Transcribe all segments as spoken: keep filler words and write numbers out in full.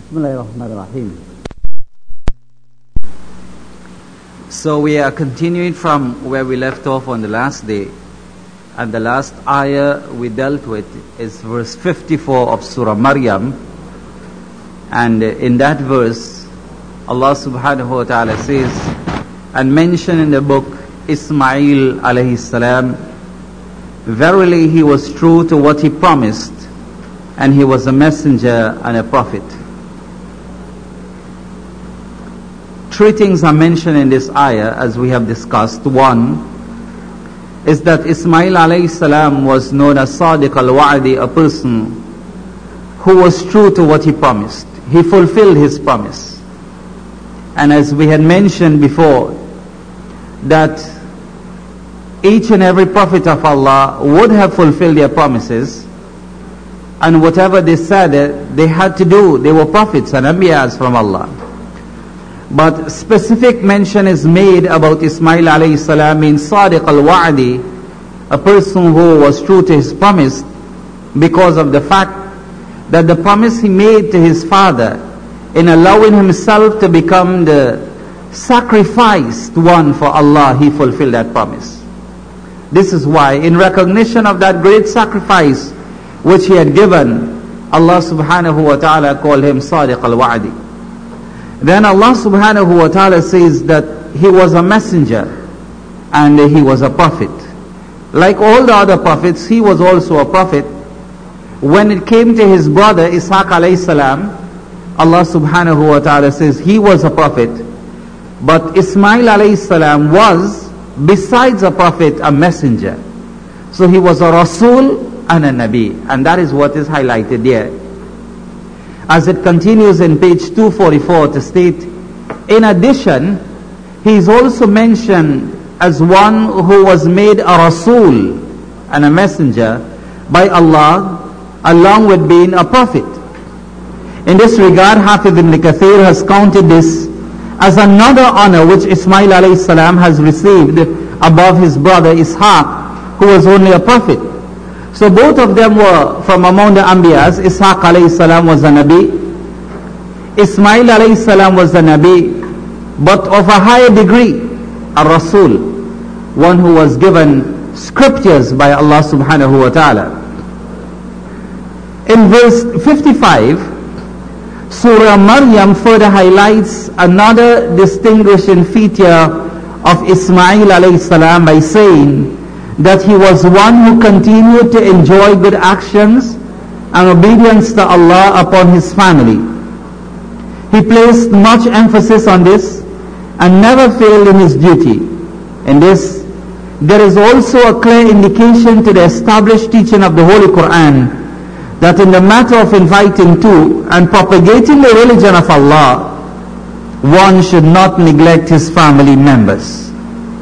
Bismillahirrahmanirrahim. So we are continuing from where we left off on the last day, and the last ayah we dealt with is verse fifty-four of Surah Maryam, and in that verse Allah subhanahu wa ta'ala says, and mention in the book Ismail alayhi salam, verily he was true to what he promised, and he was a messenger and a prophet. Three things are mentioned in this ayah as we have discussed. One is that Ismail alayhi salam was known as Sadiq al-Wa'di, a person who was true to what he promised. He fulfilled his promise. And as we had mentioned before, that each and every prophet of Allah would have fulfilled their promises, and whatever they said they had to do, they were prophets and anbiyas from Allah. But specific mention is made about Ismail alayhi salam in Sadiq al-Wa'di, a person who was true to his promise, because of the fact that the promise he made to his father in allowing himself to become the sacrificed one for Allah, he fulfilled that promise. This is why, in recognition of that great sacrifice which he had given, Allah subhanahu wa ta'ala called him Sadiq al-Wa'di. Then Allah subhanahu wa ta'ala says that he was a messenger and he was a prophet. Like all the other prophets, he was also a prophet. When it came to his brother Ishaq alayhi salam, Allah subhanahu wa ta'ala says he was a prophet, but Ismail alayhi salam was, besides a prophet, a messenger. So he was a Rasul and a Nabi, and that is what is highlighted there. As it continues in page two forty-four to state, in addition, he is also mentioned as one who was made a Rasul and a messenger by Allah, along with being a prophet. In this regard, Hafiz ibn Kathir has counted this as another honor which Ismail alayhi salam has received above his brother Ishaq, who was only a prophet. So both of them were from among the Anbiyas. Ishaq alayhi salam was a Nabi, Ismail alayhi salam was a Nabi, but of a higher degree, a Rasul, one who was given scriptures by Allah subhanahu wa ta'ala. In verse fifty-five, Surah Maryam further highlights another distinguishing feature of Ismail alayhi salam by saying that he was one who continued to enjoy good actions and obedience to Allah upon his family. He placed much emphasis on this and never failed in his duty. In this, there is also a clear indication to the established teaching of the Holy Quran that in the matter of inviting to and propagating the religion of Allah, one should not neglect his family members.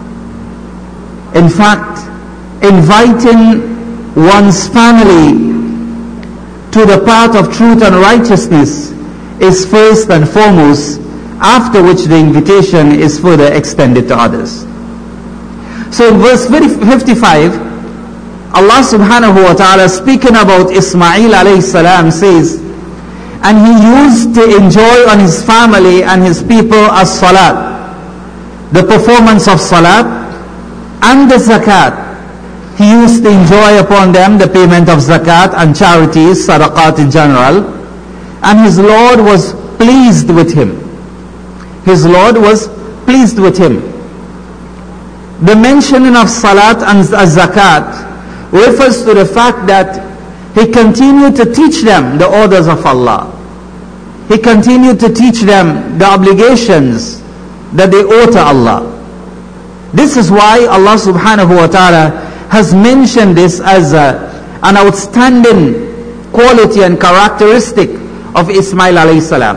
In fact, inviting one's family to the path of truth and righteousness is first and foremost, after which the invitation is further extended to others. So in verse fifty-five, Allah subhanahu wa ta'ala, speaking about Ismail alayhi salam, says, and he used to enjoy on his family and his people as salat, the performance of salat, and the zakat. He used to enjoy upon them the payment of zakat and charities, sadaqat in general, and his Lord was pleased with him. His Lord was pleased with him. The mentioning of salat and zakat refers to the fact that he continued to teach them the orders of Allah. He continued to teach them the obligations that they owe to Allah. This is why Allah subhanahu wa ta'ala has mentioned this as a, an outstanding quality and characteristic of Ismail alayhi salam.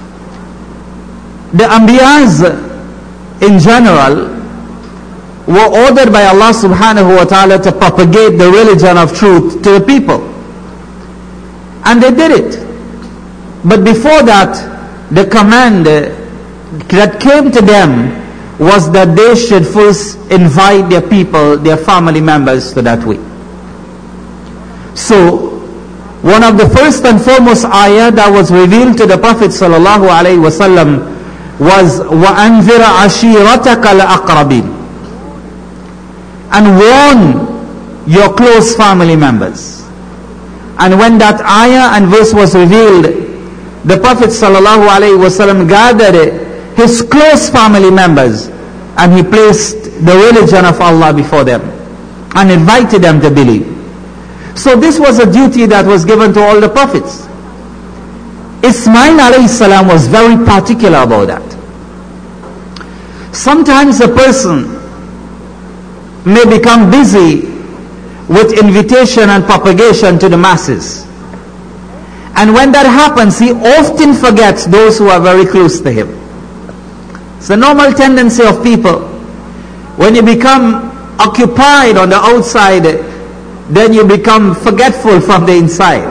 The Anbiyas in general were ordered by Allah subhanahu wa ta'ala to propagate the religion of truth to the people. And they did it. But before that, the command that came to them was that they should first invite their people, their family members to that way. So, one of the first and foremost ayah that was revealed to the Prophet sallallahu alaihi wasallam was وَأَنذِرَ عَشِيرَتَكَ الْأَقْرَبِينَ, and warn your close family members. And when that ayah and verse was revealed, the Prophet sallallahu alaihi wasallam gathered his close family members and he placed the religion of Allah before them and invited them to believe. So this was a duty that was given to all the prophets. Ismail alayhi salam was very particular about that. Sometimes a person may become busy with invitation and propagation to the masses. And when that happens, he often forgets those who are very close to him. It's a normal tendency of people. When you become occupied on the outside, then you become forgetful from the inside.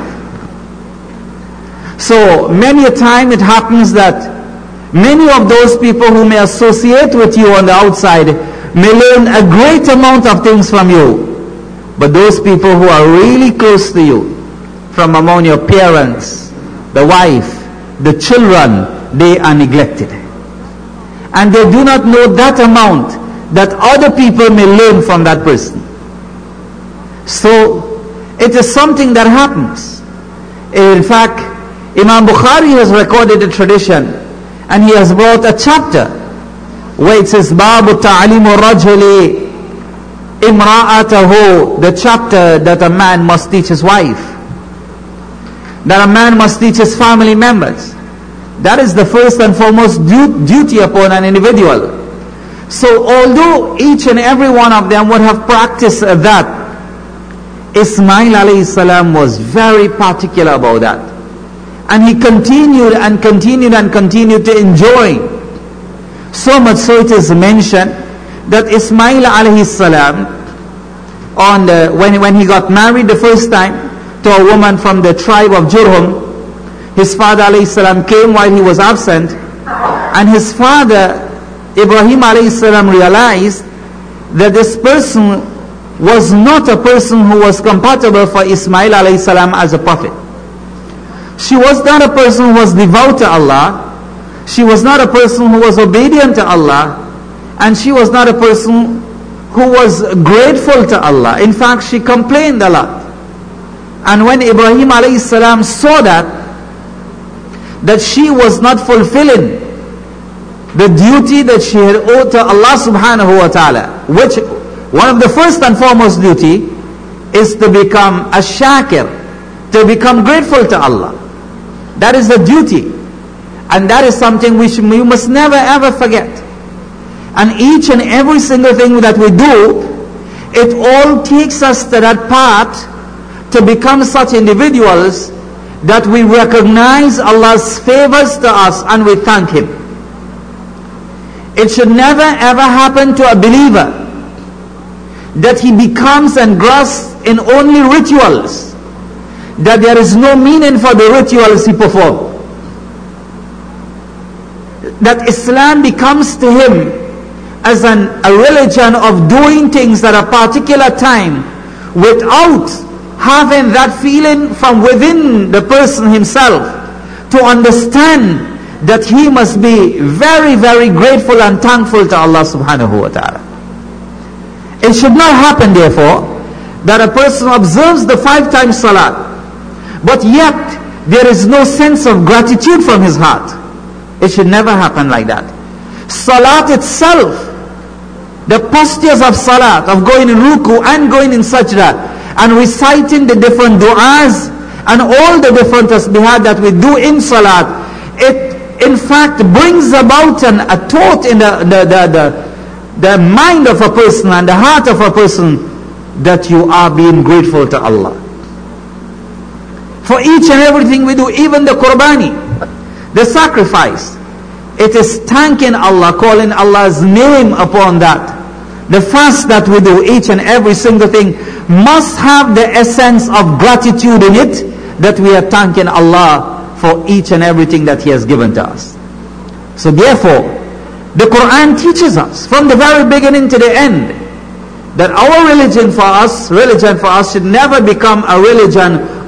So many a time it happens that many of those people who may associate with you on the outside may learn a great amount of things from you. But those people who are really close to you, from among your parents, the wife, the children, they are neglected. And they do not know that amount that other people may learn from that person. So it is something that happens. In fact, Imam Bukhari has recorded a tradition and he has brought a chapter where it says Babu Ta'alimu Rajuli Imra'atahu, the chapter that a man must teach his wife, that a man must teach his family members. That is the first and foremost du- duty upon an individual. So although each and every one of them would have practiced that, Ismail alayhi salam was very particular about that. And he continued and continued and continued to enjoy. So much so it is mentioned that Ismail alayhi salam, on the, when, when he got married the first time to a woman from the tribe of Jurhum, his father alayhi salam came while he was absent, and his father Ibrahim alayhi salam realized that this person was not a person who was compatible for Ismail alayhi salam as a prophet. She was not a person who was devout to Allah. She was not a person who was obedient to Allah. And she was not a person who was grateful to Allah. In fact, she complained a lot. And when Ibrahim alayhi salam saw that, that she was not fulfilling the duty that she had owed to Allah subhanahu wa ta'ala, which one of the first and foremost duty is to become a shakir, to become grateful to Allah. That is the duty. And that is something which we must never ever forget. And each and every single thing that we do, it all takes us to that path to become such individuals that we recognize Allah's favors to us and we thank Him. It should never ever happen to a believer that he becomes engrossed in only rituals, that there is no meaning for the rituals he performs. That Islam becomes to him as an, a religion of doing things at a particular time without having that feeling from within the person himself to understand that he must be very, very grateful and thankful to Allah subhanahu wa ta'ala. It should not happen, therefore, that a person observes the five times salat, but yet there is no sense of gratitude from his heart. It should never happen like that. Salat itself, the postures of salat, of going in ruku and going in sajda, and reciting the different du'as, and all the different tasbihat that we do in salat, it in fact brings about an, a thought in the, the, the, the the mind of a person and the heart of a person that you are being grateful to Allah. For each and everything we do, even the qurbani, the sacrifice, it is thanking Allah, calling Allah's name upon that. The fast that we do, each and every single thing must have the essence of gratitude in it, that we are thanking Allah for each and everything that He has given to us. So therefore, the Quran teaches us from the very beginning to the end that our religion for us, religion for us should never become a religion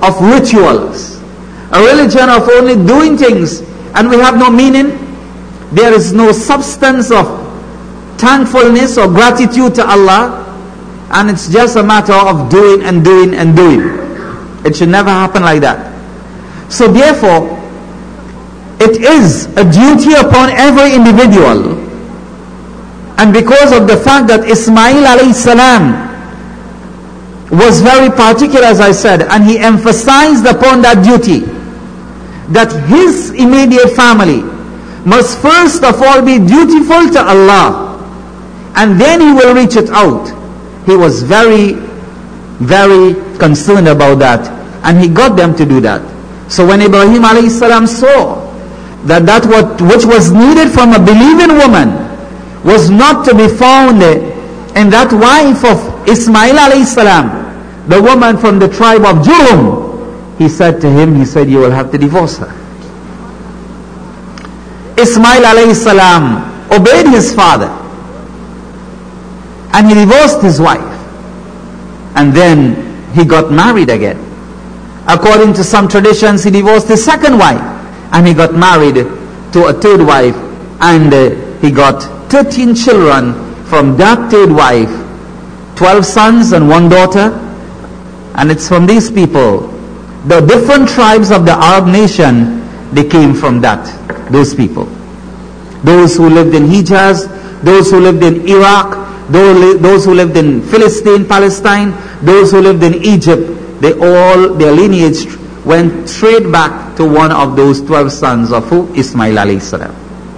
of rituals, a religion of only doing things, and we have no meaning. There is no substance of thankfulness or gratitude to Allah, and it's just a matter of doing and doing and doing. It should never happen like that. So therefore, it is a duty upon every individual, and because of the fact that Ismail alayhi salam was very particular, as I said, and he emphasized upon that duty, that his immediate family must first of all be dutiful to Allah, and then he will reach it out. He was very, very concerned about that, and he got them to do that. So when Ibrahim alayhi salam saw that that what which was needed from a believing woman was not to be found in that wife of Ismail alayhi salam, the woman from the tribe of Jurhum, he said to him, he said, you will have to divorce her. Ismail alayhi salam obeyed his father, and he divorced his wife, and then he got married again. According to some traditions, he divorced his second wife, and he got married to a third wife, and uh, he got thirteen children from that third wife, twelve sons and one daughter. And it's from these people, the different tribes of the Arab nation, they came from that, those people. Those who lived in Hijaz, those who lived in Iraq, those who lived in Philistine, Palestine, those who lived in Egypt, they all, their lineage went straight back to one of those twelve sons of who? Ismail alayhi salam.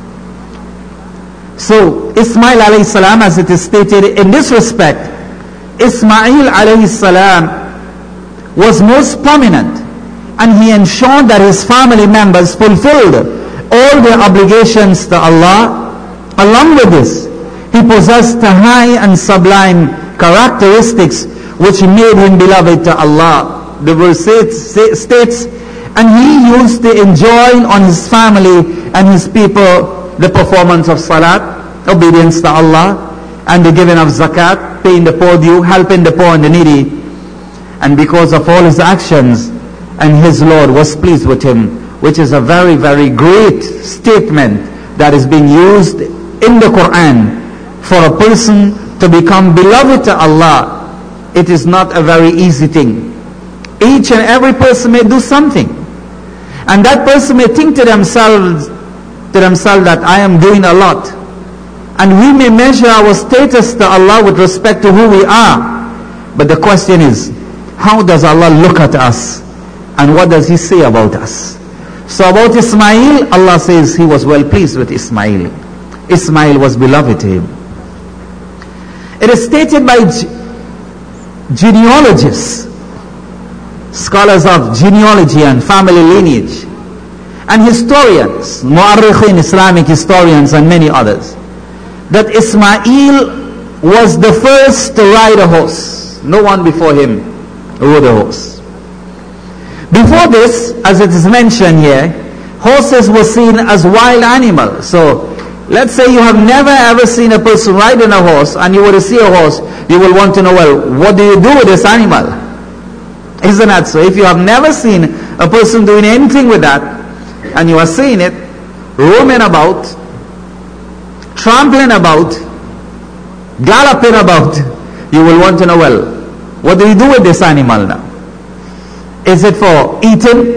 So, Ismail alayhi salam, as it is stated in this respect, Ismail alayhi salam was most prominent, and he ensured that his family members fulfilled all their obligations to Allah. Along with this, he possessed a high and sublime characteristics which made him beloved to Allah. The verse states, and he used to enjoin on his family and his people the performance of salat, obedience to Allah, and the giving of zakat, paying the poor due, helping the poor and the needy. And because of all his actions, and his Lord was pleased with him, which is a very, very great statement that is being used in the Quran. For a person to become beloved to Allah, it is not a very easy thing. Each and every person may do something, and that person may think to themselves, to themselves that I am doing a lot, and we may measure our status to Allah with respect to who we are. But the question is, how does Allah look at us, and what does He say about us? So about Ismail, Allah says He was well pleased with Ismail. Ismail was beloved to him. It is stated by ge- genealogists, scholars of genealogy and family lineage, and historians, mu'arrikhin, Islamic historians, and many others, that Ismail was the first to ride a horse. No one before him rode a horse. Before this, as it is mentioned here, horses were seen as wild animals. So, let's say you have never ever seen a person riding a horse, and you were to see a horse, you will want to know, well, what do you do with this animal? Isn't that so? If you have never seen a person doing anything with that, and you are seeing it roaming about, trampling about, galloping about, you will want to know, well, what do you do with this animal now? Is it for eating?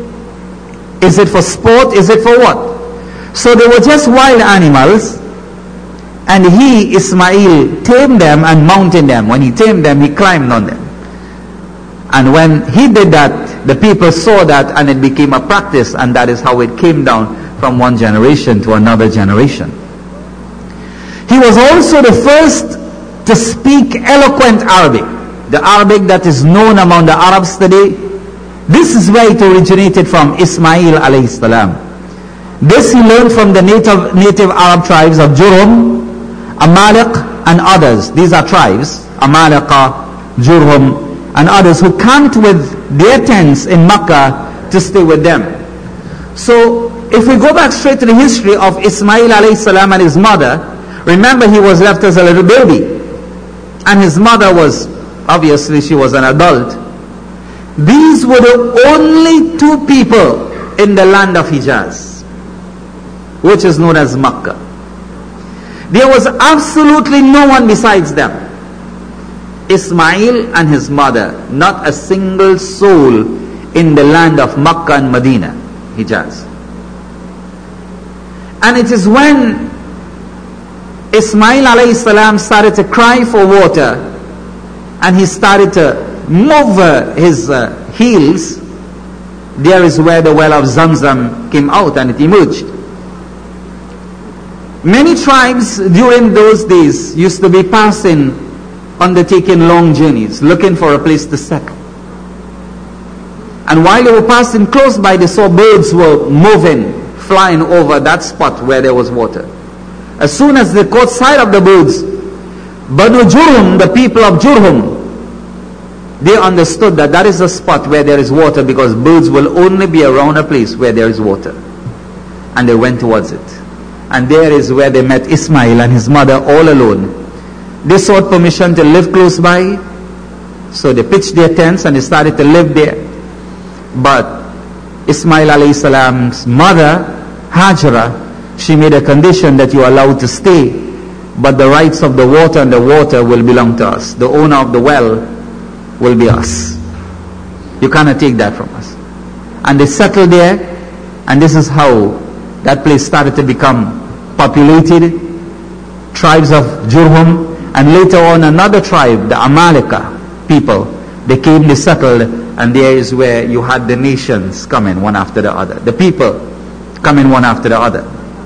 Is it for sport? Is it for what? So they were just wild animals, and he, Ismail, tamed them and mounted them. When he tamed them, he climbed on them. And when he did that, the people saw that, and it became a practice, and that is how it came down from one generation to another generation. He was also the first to speak eloquent Arabic, the Arabic that is known among the Arabs today. This is where it originated from, Ismail alayhi salam. This he learned from the native, native Arab tribes of Jurhum, Amalek, and others. These are tribes, Amalekah, Jurhum, and others who camped with their tents in Makkah to stay with them. So, if we go back straight to the history of Ismail alayhi salam and his mother, remember he was left as a little baby. And his mother was, obviously she was an adult. These were the only two people in the land of Hijaz, which is known as Makkah. There was absolutely no one besides them. Ismail and his mother, not a single soul in the land of Makkah and Medina, Hijaz. And it is when Ismail alayhi salam started to cry for water, and he started to move uh, his uh, heels, there is where the well of Zamzam came out and it emerged. Many tribes during those days used to be passing, undertaking long journeys, looking for a place to settle. And while they were passing close by, they saw birds were moving, flying over that spot where there was water. As soon as they caught sight of the birds, Banu Jurhum, the people of Jurhum, they understood that that is a spot where there is water, because birds will only be around a place where there is water. And they went towards it. And there is where they met Ismail and his mother all alone. They sought permission to live close by, so they pitched their tents and they started to live there. But Ismail alayhi salam's mother, Hajra, she made a condition that you are allowed to stay, but the rights of the water and the water will belong to us. The owner of the well will be us. You cannot take that from us. And they settled there, and this is how that place started to become populated. Tribes of Jurhum, and later on another tribe, the Amalika people, they came, they settled, and there is where you had the nations coming one after the other, the people coming one after the other.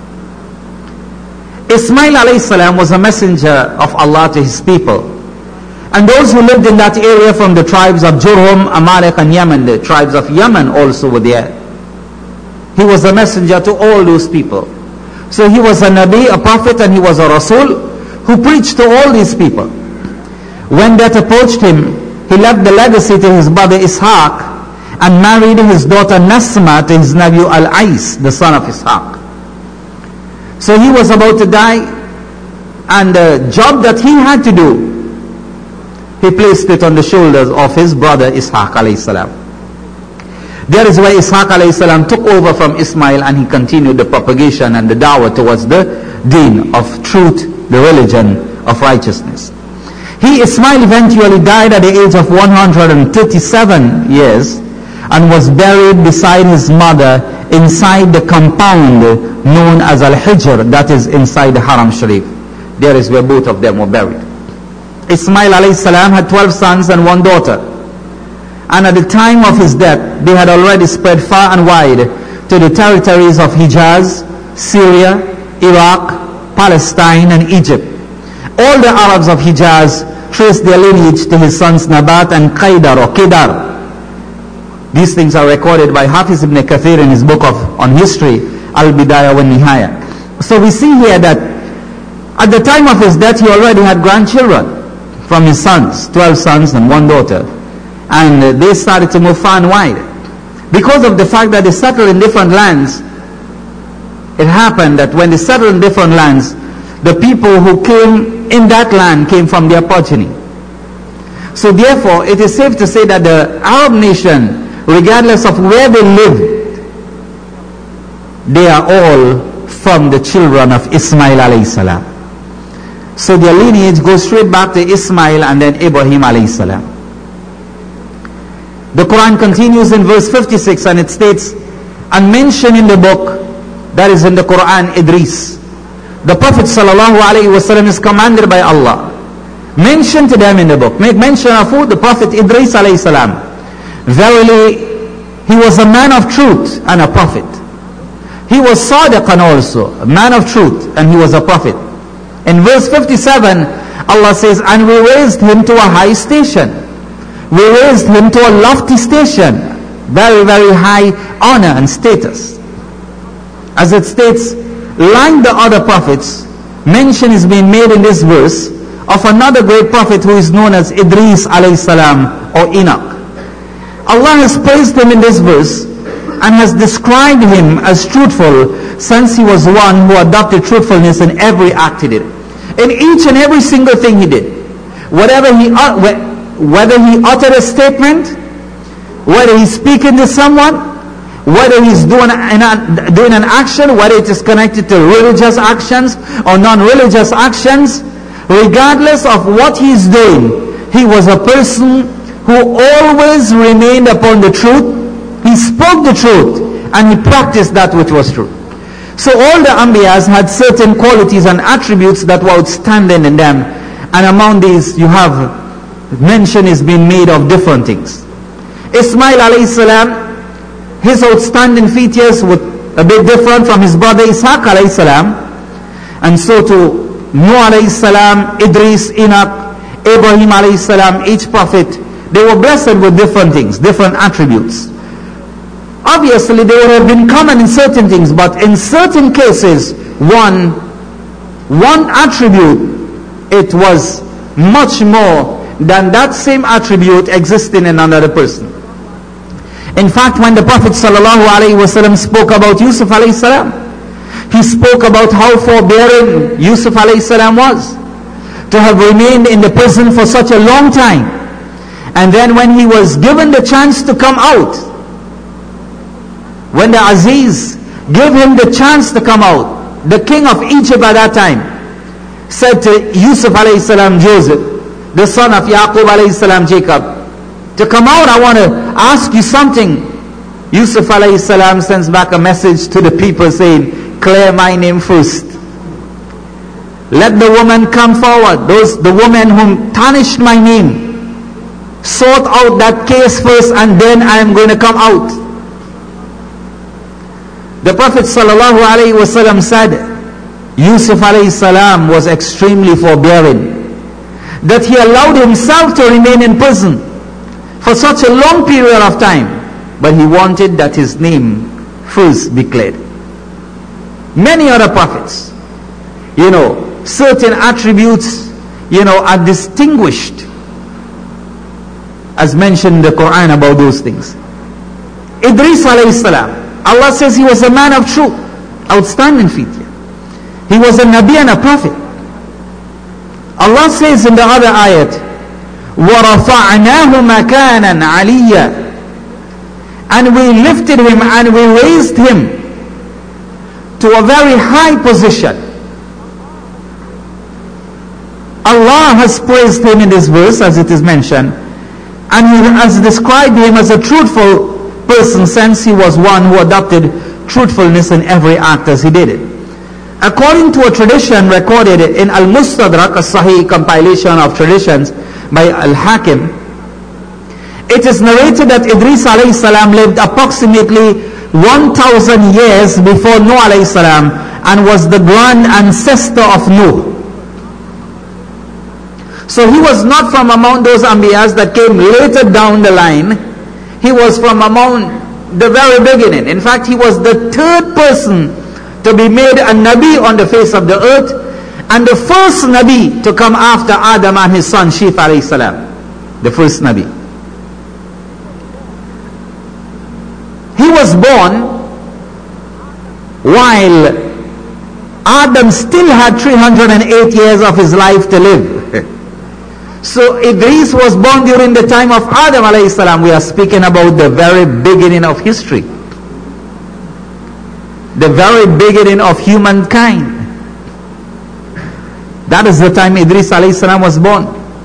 Ismail alayhi salam was a messenger of Allah to his people, and those who lived in that area from the tribes of Jurhum, Amalek and Yemen, the tribes of Yemen also were there. He was a messenger to all those people. So he was a Nabi, a prophet, and he was a Rasul who preached to all these people. When death approached him, he left the legacy to his brother Ishaq and married his daughter Nasma to his nephew Al-Ais, the son of Ishaq. So he was about to die, and the job that he had to do, he placed it on the shoulders of his brother Ishaq alayhi salam. There is where Ishaq alayhi salam took over from Ismail, and he continued the propagation and the dawah towards the deen of truth, the religion of righteousness. He, Ismail, eventually died at the age of one hundred thirty-seven years and was buried beside his mother inside the compound known as Al-Hijr, that is inside the Haram Sharif. There is where both of them were buried. Ismail alayhi salam had twelve sons and one daughter. And at the time of his death, they had already spread far and wide to the territories of Hijaz, Syria, Iraq, Palestine and Egypt. All the Arabs of Hijaz traced their lineage to his sons Nabat and Qaidar or Kedar. These things are recorded by Hafiz ibn Kathir in his book of on history, Al-Bidayah wa Nihaya. So we see here that at the time of his death, he already had grandchildren from his sons, twelve sons and one daughter. And they started to move far and wide. Because of the fact that they settled in different lands, it happened that when they settled in different lands, the people who came in that land came from their progeny. So therefore, it is safe to say that the Arab nation, regardless of where they lived, they are all from the children of Ismail alayhi salam. So their lineage goes straight back to Ismail and then Ibrahim alayhi salam. The Quran continues in verse fifty-six, and it states, and mention in the book, that is in the Quran, Idris. The Prophet sallallahu alaihi wasallam is commanded by Allah. Mention to them in the book. Make mention of who? The Prophet Idris alayhi salam. Verily, he was a man of truth and a prophet. He was Sadiqan also, a man of truth, and he was a prophet. In verse fifty-seven, Allah says, and we raised him to a high station. We raised him to a lofty station, very, very high honor and status. As it states, like the other prophets, mention is being made in this verse of another great prophet who is known as Idris alayhi salam or Enoch. Allah has praised him in this verse and has described him as truthful, since he was one who adopted truthfulness in every act he did. In each and every single thing he did. Whatever he, whether he uttered a statement, whether he's speaking to someone, whether he's doing an, doing an action, whether it is connected to religious actions or non-religious actions, regardless of what he's doing, he was a person who always remained upon the truth. He spoke the truth and he practiced that which was true. So all the Anbiyas had certain qualities and attributes that were outstanding in them, and among these you have mention is being made of different things. Ismail alayhi salam, his outstanding features were a bit different from his brother Ishaq alayhi salam, and so to Nuh alayhi salam, Idris, Enoch, Abraham alayhi salam, each prophet, they were blessed with different things, different attributes. Obviously they would have been common in certain things, but in certain cases, one, one attribute, it was much more than that same attribute existing in another person. In fact, when the Prophet sallallahu alaihi wasallam spoke about Yusuf alayhi salam, he spoke about how forbearing Yusuf alayhi salam was, to have remained in the prison for such a long time. And then when he was given the chance to come out, when the Aziz gave him the chance to come out, the king of Egypt at that time said to Yusuf alayhi salam, Joseph, the son of Yaqub alayhi salam, Jacob, to come out, I want to ask you something. Yusuf alayhi salam sends back a message to the people saying, clear my name first. Let the woman come forward. Those, the woman whom tarnished my name, sort out that case first, and then I am going to come out. The Prophet sallallahu alaihi wasallam said, Yusuf alayhi salam was extremely forbearing, that he allowed himself to remain in prison for such a long period of time, but he wanted that his name first be cleared. Many other prophets, you know, certain attributes, you know, are distinguished, as mentioned in the Quran about those things. Idris alayhi salam, Allah says he was a man of truth, outstanding feature. He was a Nabi and a prophet. Allah says in the other ayat, وَرَفَعْنَاهُ مَكَانًا عَلِيًّا, and we lifted him and we raised him to a very high position. Allah has praised him in this verse, as it is mentioned, and he has described him as a truthful person, since he was one who adopted truthfulness in every act as he did it. According to a tradition recorded in Al-Mustadrak, a Sahih compilation of traditions by Al-Hakim, it is narrated that Idris alayhi salam lived approximately one thousand years before Nuh alayhi salam, and was the grand ancestor of Nuh. So he was not from among those Anbiyas that came later down the line. He was from among the very beginning. In fact, he was the third person to be made a Nabi on the face of the earth, and the first Nabi to come after Adam and his son Shif alayhi salam. The first Nabi. He was born while Adam still had three hundred eight years of his life to live. So Idris was born during the time of Adam alayhi salam. We are speaking about the very beginning of history, the very beginning of humankind. That is the time Idris alayhi salam was born,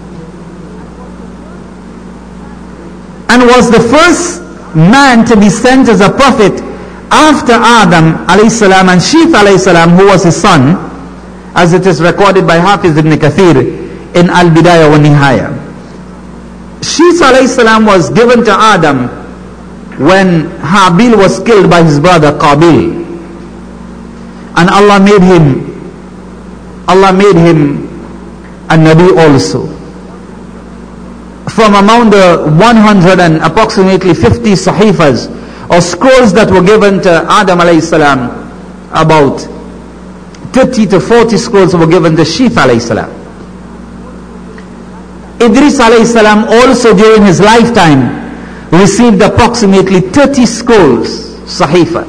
and was the first man to be sent as a prophet after Adam alayhi salam and Shif alayhi salam, who was his son, as it is recorded by Hafiz ibn Kathir in Al-Bidayah wa Nihaya. Shif alayhi salam was given to Adam when Habil was killed by his brother Qabil, and Allah made him Allah made him a Nabi also. From among the one hundred and approximately fifty sahifas or scrolls that were given to Adam alayhi salam, about thirty to forty scrolls were given to Shif alayhi salam. Idris alayhi salam also during his lifetime received approximately thirty scrolls, sahifa.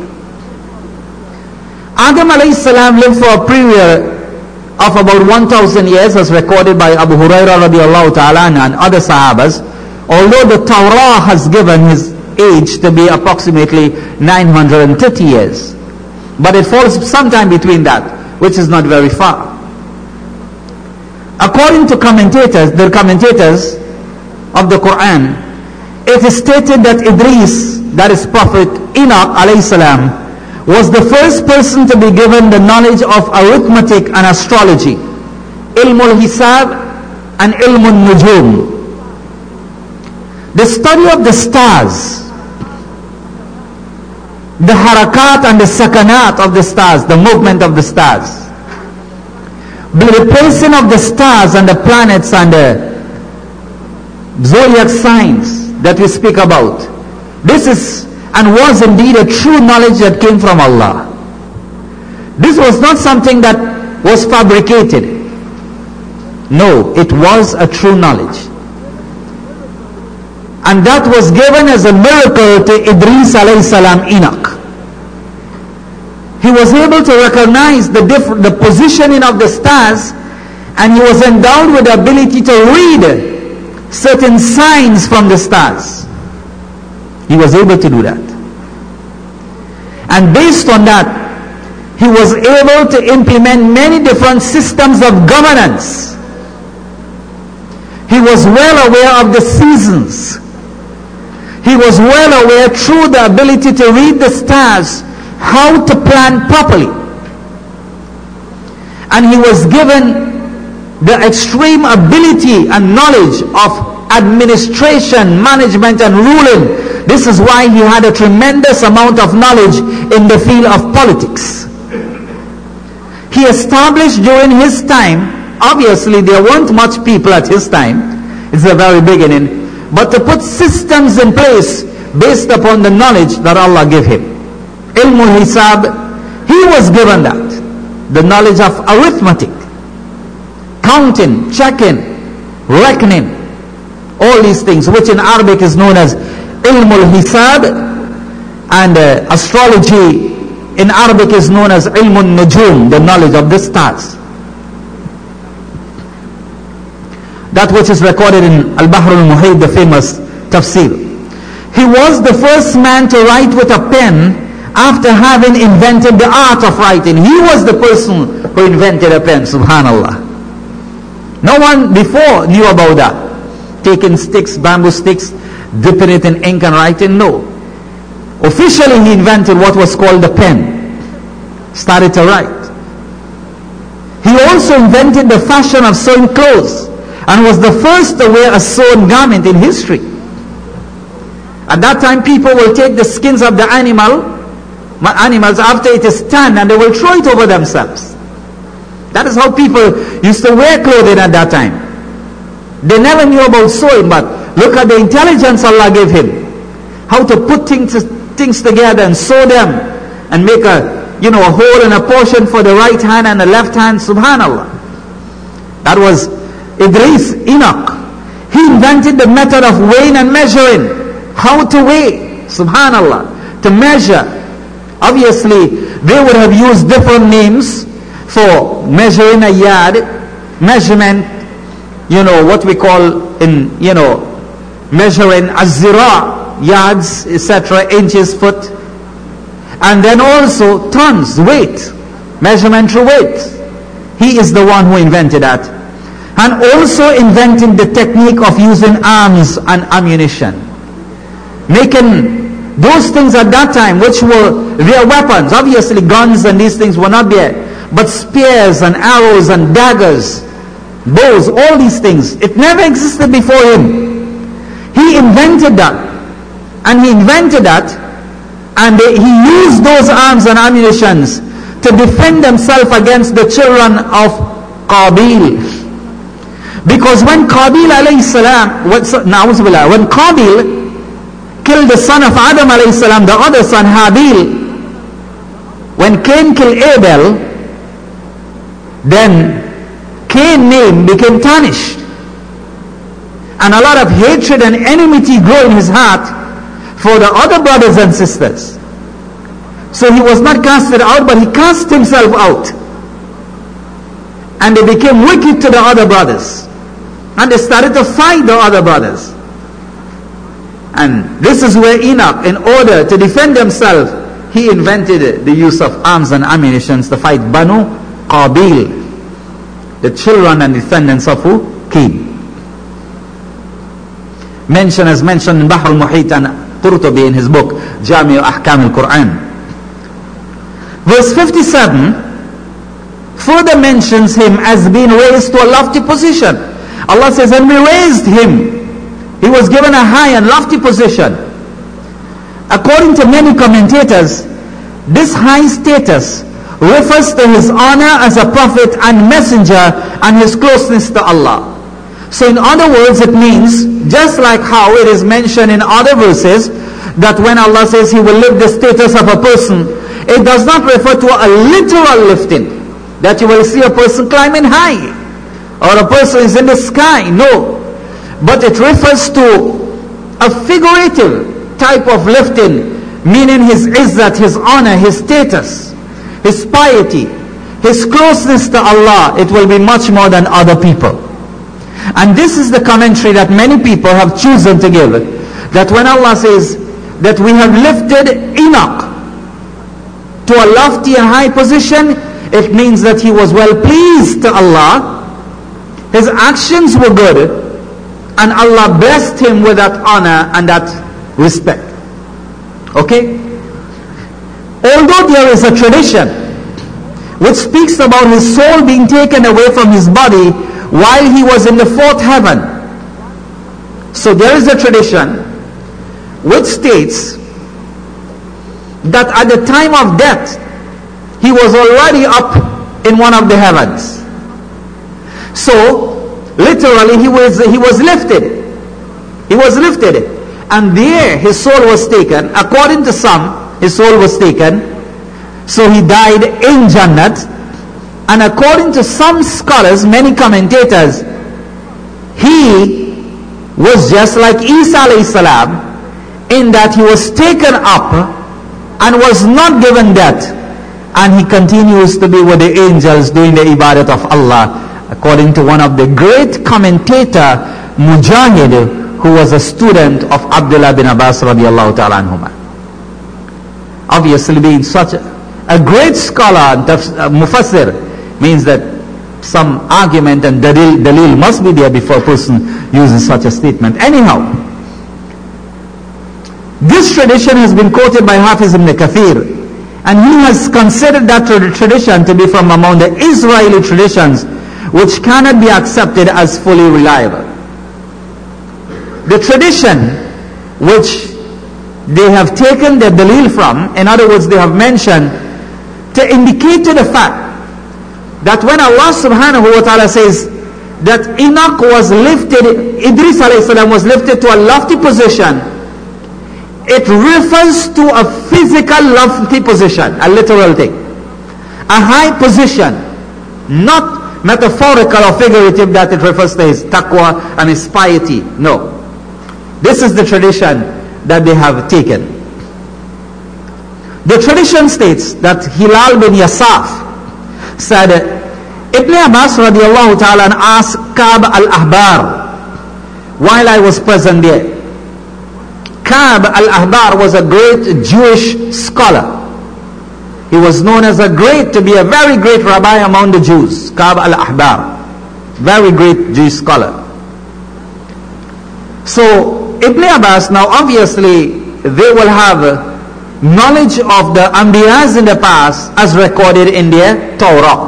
Adam alayhi salam lived for a period of about one thousand years, as recorded by Abu Hurairah radiallahu ta'ala and other sahabas. Although the Torah has given his age to be approximately nine hundred thirty years. But it falls sometime between that, which is not very far. According to commentators, the commentators of the Quran, it is stated that Idris, that is Prophet Enoch alayhi salam, was the first person to be given the knowledge of arithmetic and astrology, ilmul hisab and ilmul nujum. The study of the stars, the harakat and the sakanat of the stars, the movement of the stars, the placing of the stars and the planets and the zodiac signs that we speak about. This is and was indeed a true knowledge that came from Allah. This was not something that was fabricated. No, it was a true knowledge. And that was given as a miracle to Idris alayhi salam, Enoch. He was able to recognize the different, the positioning of the stars, and he was endowed with the ability to read certain signs from the stars. He was able to do that. And based on that, he was able to implement many different systems of governance. He was well aware of the seasons. He was well aware through the ability to read the stars how to plan properly. And he was given the extreme ability and knowledge of administration, management and ruling. This is why he had a tremendous amount of knowledge in the field of politics. He established during his time, obviously there weren't much people at his time, it's the very beginning, but to put systems in place based upon the knowledge that Allah gave him. Ilmul Hisab, he was given that. The knowledge of arithmetic, counting, checking, reckoning, all these things, which in Arabic is known as Ilmul Hisab, and uh, astrology in Arabic is known as Ilmun Nujum, the knowledge of the stars. That which is recorded in Al-Bahr al-Muhit, the famous tafsir. He was the first man to write with a pen after having invented the art of writing. He was the person who invented a pen, subhanallah. No one before knew about that. Taking sticks, bamboo sticks, dipping it in ink and writing, no. Officially he invented what was called the pen. Started to write. He also invented the fashion of sewing clothes and was the first to wear a sewn garment in history. At that time people will take the skins of the animal, animals after it is tanned, and they will throw it over themselves. That is how people used to wear clothing at that time. They never knew about sewing, but look at the intelligence Allah gave him. How to put things, things together and sew them and make a, you know, a hole and a portion for the right hand and the left hand, subhanallah. That was Idris, Enoch. He invented the method of weighing and measuring. How to weigh, subhanallah, to measure. Obviously, they would have used different names for measuring a yard, measurement, you know, what we call in, you know, measuring az-zira, yards, et cetera, inches, foot. And then also tons, weight, measurement through weight. He is the one who invented that. And also invented the technique of using arms and ammunition. Making those things at that time, which were their weapons. Obviously guns and these things were not there. But spears and arrows and daggers, bows, all these things, it never existed before him. He invented that. And he invented that. And they, he used those arms and ammunitions to defend himself against the children of Qabil. Because when Qabil alayhi salam, when Qabil killed the son of Adam alayhi salam, the other son Habil, when Cain killed Abel, then Cain's name became tarnished. And a lot of hatred and enmity grew in his heart for the other brothers and sisters. So he was not casted out, but he cast himself out. And they became wicked to the other brothers. And they started to fight the other brothers. And this is where Enoch, in order to defend himself, he invented the use of arms and ammunition to fight Banu Qabil, the children and descendants of who? Cain. Mentioned as mentioned in Bahr al-Muhit and Qurtubi in his book Jami' Ahkam al-Quran. Verse fifty-seven further mentions him as being raised to a lofty position. Allah says, and we raised him. He was given a high and lofty position. According to many commentators, this high status refers to his honor as a prophet and messenger and his closeness to Allah. So in other words, it means, just like how it is mentioned in other verses, that when Allah says he will lift the status of a person, it does not refer to a literal lifting, that you will see a person climbing high, or a person is in the sky. No. But it refers to a figurative type of lifting, meaning his izzat, his honor, his status, his piety, his closeness to Allah. It will be much more than other people. And this is the commentary that many people have chosen to give, that when Allah says that we have lifted Enoch to a lofty and high position, it means that he was well pleased to Allah, his actions were good, and Allah blessed him with that honor and that respect. Okay? Although there is a tradition which speaks about his soul being taken away from his body while he was in the fourth heaven. So there is a tradition which states that at the time of death, he was already up in one of the heavens. So, literally, he was, he was lifted. He was lifted. And there, his soul was taken. According to some, his soul was taken. So he died in Jannat. And according to some scholars, many commentators, he was just like Isa alayhi salam, in that he was taken up and was not given death, and he continues to be with the angels doing the ibadat of Allah, according to one of the great commentator, Mujahid, who was a student of Abdullah bin Abbas radiallahu ta'ala anhuma. Obviously, being such a, a great scholar, uh, Mufassir, means that some argument and dalil, dalil must be there before a person uses such a statement. Anyhow, this tradition has been quoted by Hafiz ibn Kathir, and he has considered that tradition to be from among the Israeli traditions which cannot be accepted as fully reliable. The tradition which they have taken their dalil from, in other words, they have mentioned to indicate to the fact that when Allah subhanahu wa ta'ala says that Enoch was lifted, Idris alayhi salam was lifted to a lofty position, it refers to a physical lofty position, a literal thing, a high position, not metaphorical or figurative that it refers to his taqwa and his piety. No. This is the tradition that they have taken. The tradition states that Hilal bin Yasaf said, Ibn Abbas radiallahu ta'ala asked Ka'b al-Ahbar while I was present there. Ka'b al-Ahbar was a great Jewish scholar. He was known as a great, to be a very great rabbi among the Jews. Ka'b al-Ahbar, very great Jewish scholar. So Ibn Abbas, now obviously they will have knowledge of the Anbiyas in the past as recorded in their Torah.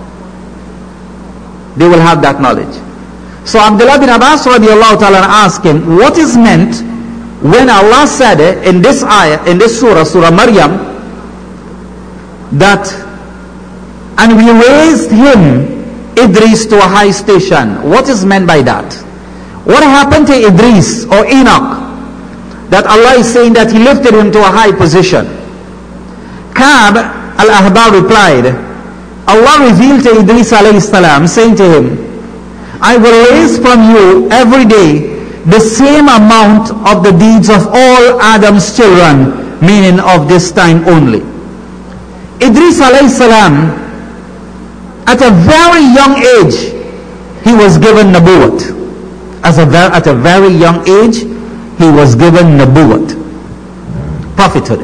They will have that knowledge. So Abdullah bin Abbas radiallahu ta'ala asked him, what is meant when Allah said in this ayah, in this surah, Surah Maryam, that, and we raised him, Idris, to a high station. What is meant by that? What happened to Idris or Enoch, that Allah is saying that he lifted him to a high position? Ka'b al-Ahbar replied, Allah revealed to Idris alayhi salam, saying to him, I will raise from you every day the same amount of the deeds of all Adam's children, meaning of this time only. Idris alayhi salam, at a very young age, he was given nabuwwat. As a ver- at a very young age, he was given nubuwwat, prophethood.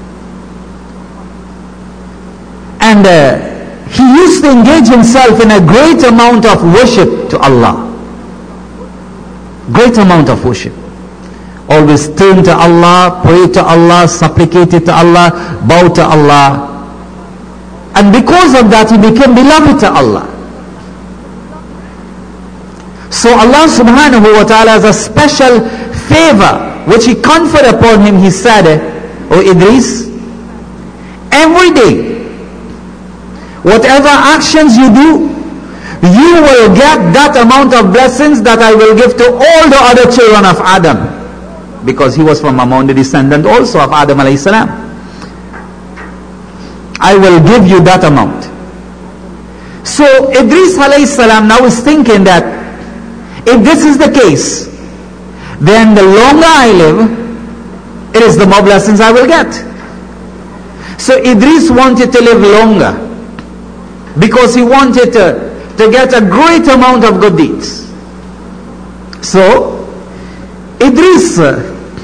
And uh, he used to engage himself in a great amount of worship to Allah. Great amount of worship. Always turn to Allah, pray to Allah, supplicate to Allah, bow to Allah. And because of that, he became beloved to Allah. So Allah subhanahu wa ta'ala has a special favor which he conferred upon him. He said, "O Idris, every day, whatever actions you do, you will get that amount of blessings that I will give to all the other children of Adam." Because he was from among the descendant also of Adam alayhi salam. I will give you that amount. So Idris alayhi salam now is thinking that if this is the case, then the longer I live, it is the more blessings I will get. So Idris wanted to live longer because he wanted to, to get a great amount of good deeds. So Idris, uh,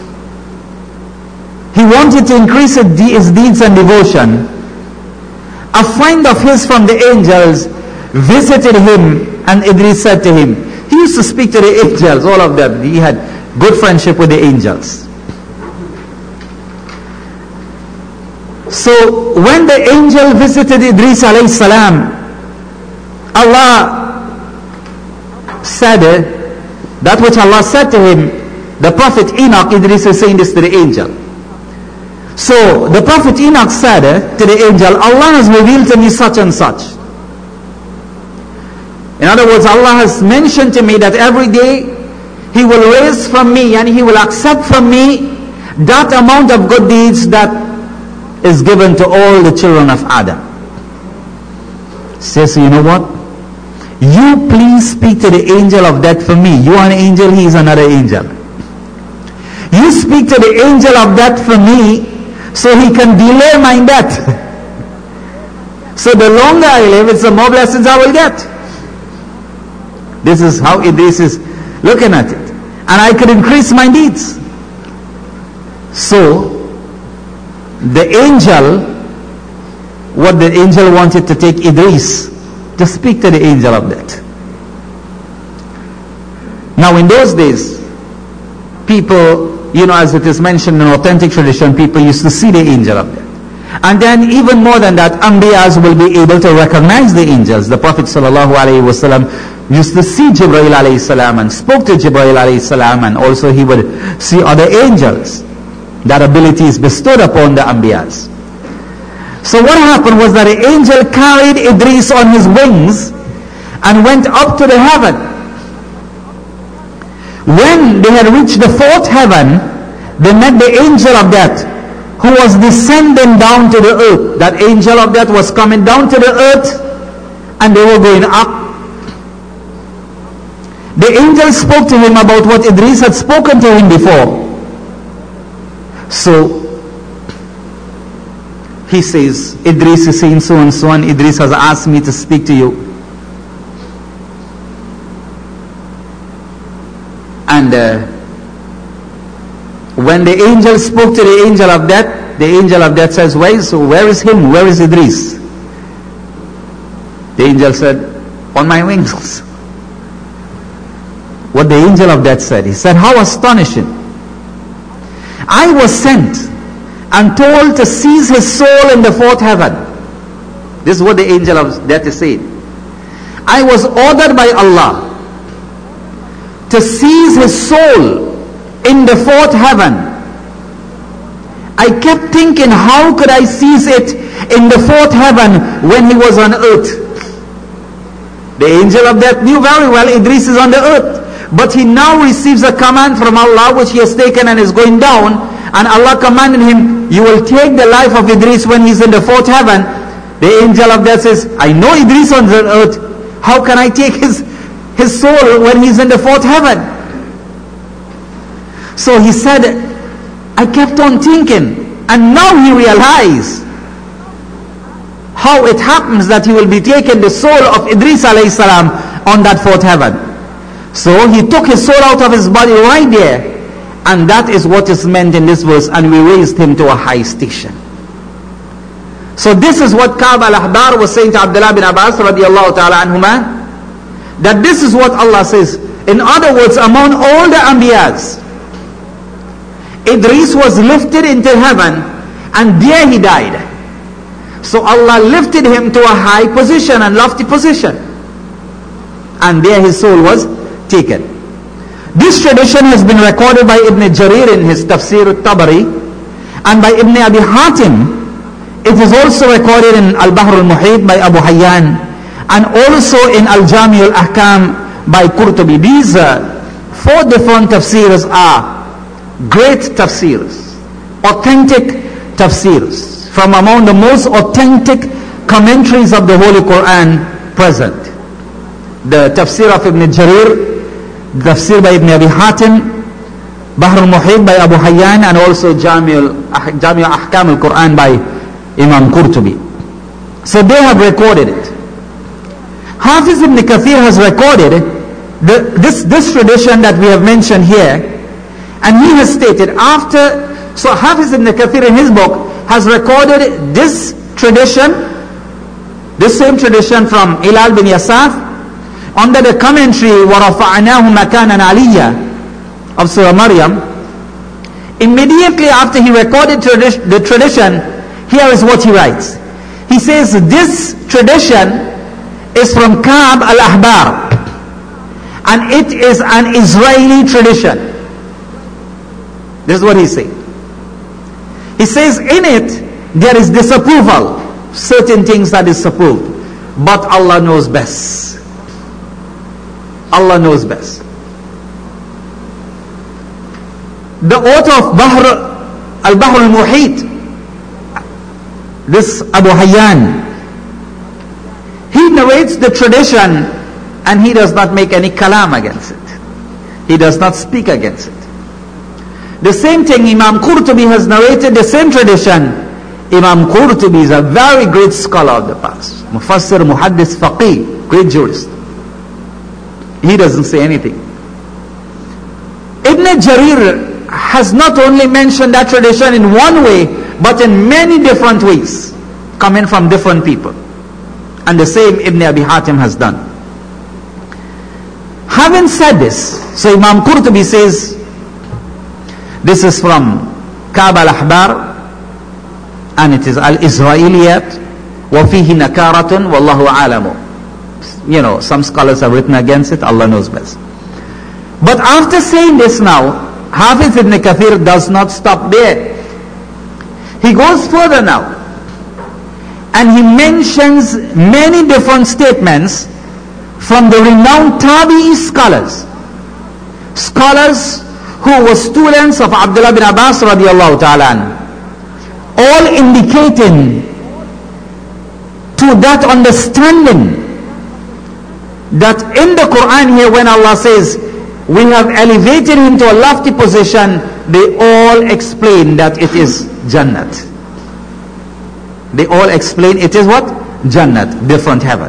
he wanted to increase his deeds and devotion. A friend of his from the angels visited him, and Idris said to him, he used to speak to the angels, all of them. He had good friendship with the angels. So when the angel visited Idris alayhi salam, Allah said that which Allah said to him. The Prophet Enoch, Idris is saying this to the angel. So the Prophet Enoch said to the angel, Allah has revealed to me such and such. In other words, Allah has mentioned to me that every day He will raise from me and He will accept from me that amount of good deeds that is given to all the children of Adam. Says, so you know what? You please speak to the angel of death for me. You are an angel, he is another angel. You speak to the angel of death for me so he can delay my death. So the longer I live, it's the more blessings I will get. This is how Idris is looking at it. And I could increase my deeds. So the angel, what the angel wanted to take Idris to speak to the angel of death. Now in those days, people, you know, as it is mentioned in authentic tradition, people used to see the angel of death. And then even more than that, Anbiyas will be able to recognize the angels. The Prophet sallallahu alaihi wasallam used to see Jibreel alayhi salam and spoke to Jibreel alayhi salam, and also he would see other angels. That ability is bestowed upon the Anbiyas. So what happened was that the angel carried Idris on his wings and went up to the heaven. When they had reached the fourth heaven, they met the angel of death, who was descending down to the earth. That angel of death was coming down to the earth, and they were going up. The angel spoke to him about what Idris had spoken to him before. So he says, Idris is saying so and so, and Idris has asked me to speak to you. And uh, when the angel spoke to the angel of death, the angel of death says, where is, where is him? Where is Idris? The angel said, on my wings. What the angel of death said, he said, how astonishing. I was sent and told to seize his soul in the fourth heaven. This is what the angel of death is saying. I was ordered by Allah to seize his soul in the fourth heaven. I kept thinking, how could I seize it in the fourth heaven when he was on earth? The angel of death knew very well Idris is on the earth. But he now receives a command from Allah which he has taken and is going down. And Allah commanded him, you will take the life of Idris when he's in the fourth heaven. The angel of death says, I know Idris on the earth. How can I take his, his soul when he's in the fourth heaven? So he said, I kept on thinking. And now he realized how it happens that he will be taking the soul of Idris alayhi salam on that fourth heaven. So he took his soul out of his body right there And that is what is meant in this verse, and we raised him to a high station. So this is what Ka'b al-Ahbar was saying to Abdullah bin Abbas radiallahu ta'ala anhuma, that this is what Allah says. In other words, among all the Anbiyas, Idris was lifted into heaven and there he died. So Allah lifted him to a high position and lofty position, and there his soul was taken. This tradition has been recorded by Ibn Jarir in his Tafsir al-Tabari, and by Ibn Abi Hatim. It is also recorded in Al-Bahr al-Muhit by Abu Hayyan, and also in Al-Jami al-Ahkam by Qurtubi. These uh, four different tafsirs are great tafsirs, authentic tafsirs, from among the most authentic commentaries of the Holy Quran present. The tafsir of Ibn Jarir, the tafsir by Ibn Abi Hatim, Bahr al-Muhit by Abu Hayyan, and also Jami al-Ahkam al-Quran by Imam Qurtubi. So they have recorded it. Hafiz ibn Kathir has recorded the, this, this tradition that we have mentioned here, and he has stated after, so Hafiz ibn Kathir in his book has recorded this tradition, this same tradition from Ilal bin Yasaf, under the commentary وَرَفَعْنَاهُ مَكَانًا عَلِيًّا of Surah Maryam. Immediately after he recorded tradi- the tradition, here is what he writes. He says, this tradition is from Ka'b al-Ahbar, and it is an Israeli tradition. This is what he says. He says, in it there is disapproval, certain things are disapproved, but Allah knows best. Allah knows best. The author of Bahr al-Bahr al-Muhit, this Abu Hayyan, he narrates the tradition and he does not make any kalam against it. He does not speak against it. The same thing Imam Qurtubi has narrated the same tradition. Imam Qurtubi is a very great scholar of the past. Mufassir, Muhaddis, Faqih, great jurist. He doesn't say anything. Ibn Jarir has not only mentioned that tradition in one way, but in many different ways, coming from different people. And the same Ibn Abi Hatim has done. Having said this, so Imam Qurtubi says, this is from Ka'b al-Ahbar, and it is al-Israeliyat, وَفِيهِ نَكَارَةٌ وَاللَّهُ عَالَمُ. You know, some scholars have written against it, Allah knows best. But after saying this now, Hafiz ibn Kathir does not stop there. He goes further now, and he mentions many different statements from the renowned Tabi'i scholars, scholars who were students of Abdullah bin Abbas radiallahu ta'ala, all indicating to that understanding that in the Quran here, when Allah says we have elevated him to a lofty position, they all explain that it is Jannat. They all explain it is what? Jannat, different heaven.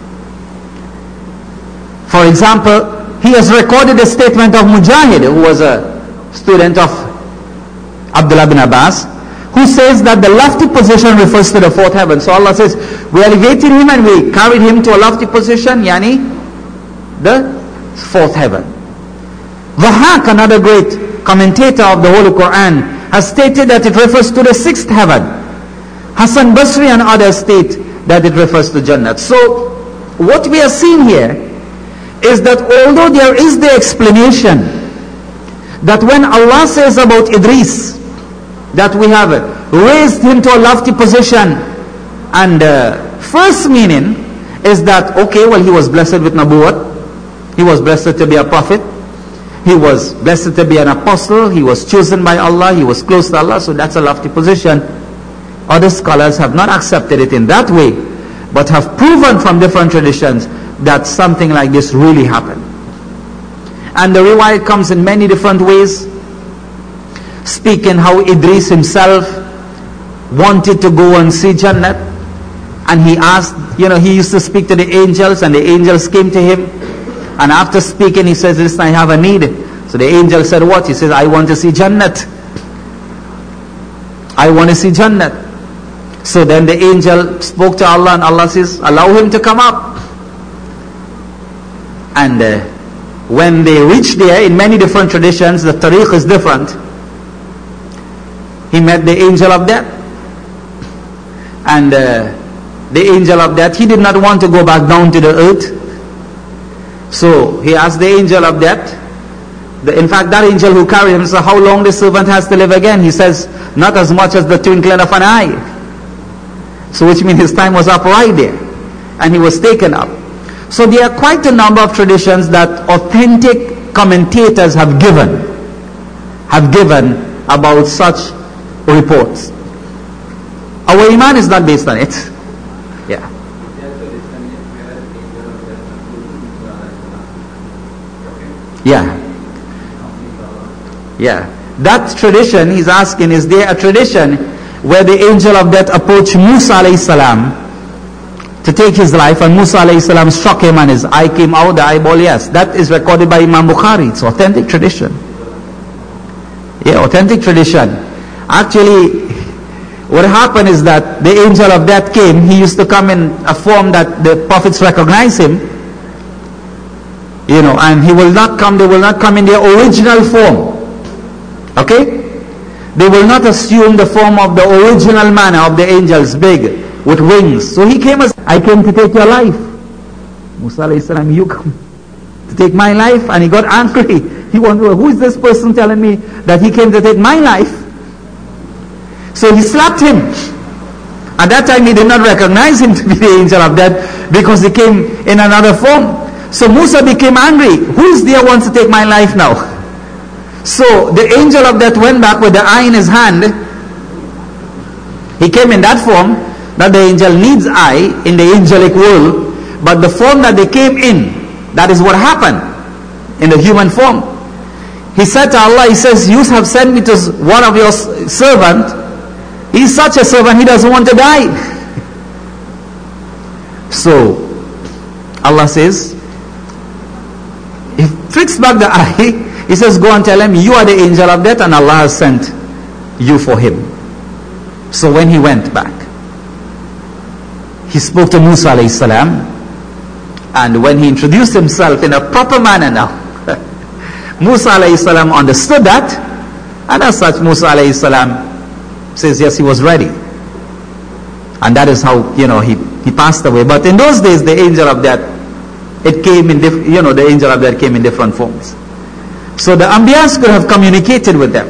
For example, he has recorded a statement of Mujahid, who was a student of Abdullah bin Abbas, who says that the lofty position refers to the fourth heaven. So Allah says, we elevated him and we carried him to a lofty position, yani the fourth heaven. Dhahak, another great commentator of the Holy Quran, has stated that it refers to the sixth heaven. Hassan Basri and others state that it refers to Jannat. So what we are seeing here is that although there is the explanation that when Allah says about Idris that we have raised him to a lofty position, and uh, first meaning is that, okay, well, he was blessed with Nabuwwat, he was blessed to be a prophet, he was blessed to be an apostle, he was chosen by Allah, he was close to Allah, so that's a lofty position. Other scholars have not accepted it in that way, but have proven from different traditions that something like this really happened. And the riwayat comes in many different ways, speaking how Idris himself wanted to go and see Jannat, and he asked, you know, he used to speak to the angels, and the angels came to him, and after speaking he says, listen, I have a need, So the angel said what? He says, I want to see Jannat. I want to see Jannat. So then the angel spoke to Allah, and Allah says, allow him to come up. And uh, when they reached there, in many different traditions, the tariq is different. He met the angel of death. And uh, the angel of death, he did not want to go back down to the earth. So he asked the angel of death, the, in fact that angel who carried him said, how long the servant has to live again? He says, not as much as the twinkling of an eye. So which means his time was up right there. And he was taken up. So there are quite a number of traditions that authentic commentators have given, have given about such reports. Our iman is not based on it. Yeah. Yeah. Yeah. That tradition, he's asking, is there a tradition where the angel of death approached Musa alayhi salam to take his life, and Musa alayhi salam struck him and his eye came out, the eyeball? Yes. That is recorded by Imam Bukhari. It's authentic tradition. Yeah, authentic tradition. Actually, what happened is that the angel of death came. He used to come in a form that the prophets recognize him. You know, and he will not come, they will not come in their original form. Okay? They will not assume the form of the original manner of the angels, big, with wings. So he came as, I came to take your life. Musa alayhi salam, you come to take my life? And he got angry. He wondered, who is this person telling me that he came to take my life? So he slapped him. At that time he did not recognize him to be the angel of death because he came in another form. So Musa became angry. Who is there wants to take my life now? So the angel of death went back with the eye in his hand. He came in that form that the angel needs eye in the angelic world. But the form that they came in, that is what happened in the human form. He said to Allah, he says, you have sent me to one of your servants. He's such a servant, he doesn't want to die. So Allah says, he fixed back the eye. He says, go and tell him, you are the angel of death and Allah has sent you for him. So when he went back, he spoke to Musa alayhi salam, and when he introduced himself in a proper manner now, Musa alayhi salam understood that, and as such Musa alayhi salam says yes, he was ready. And that is how, you know, he, he passed away. But in those days, the angel of death, it came in, diff- you know, the angel of death came in different forms. So the Anbiyas could have communicated with them.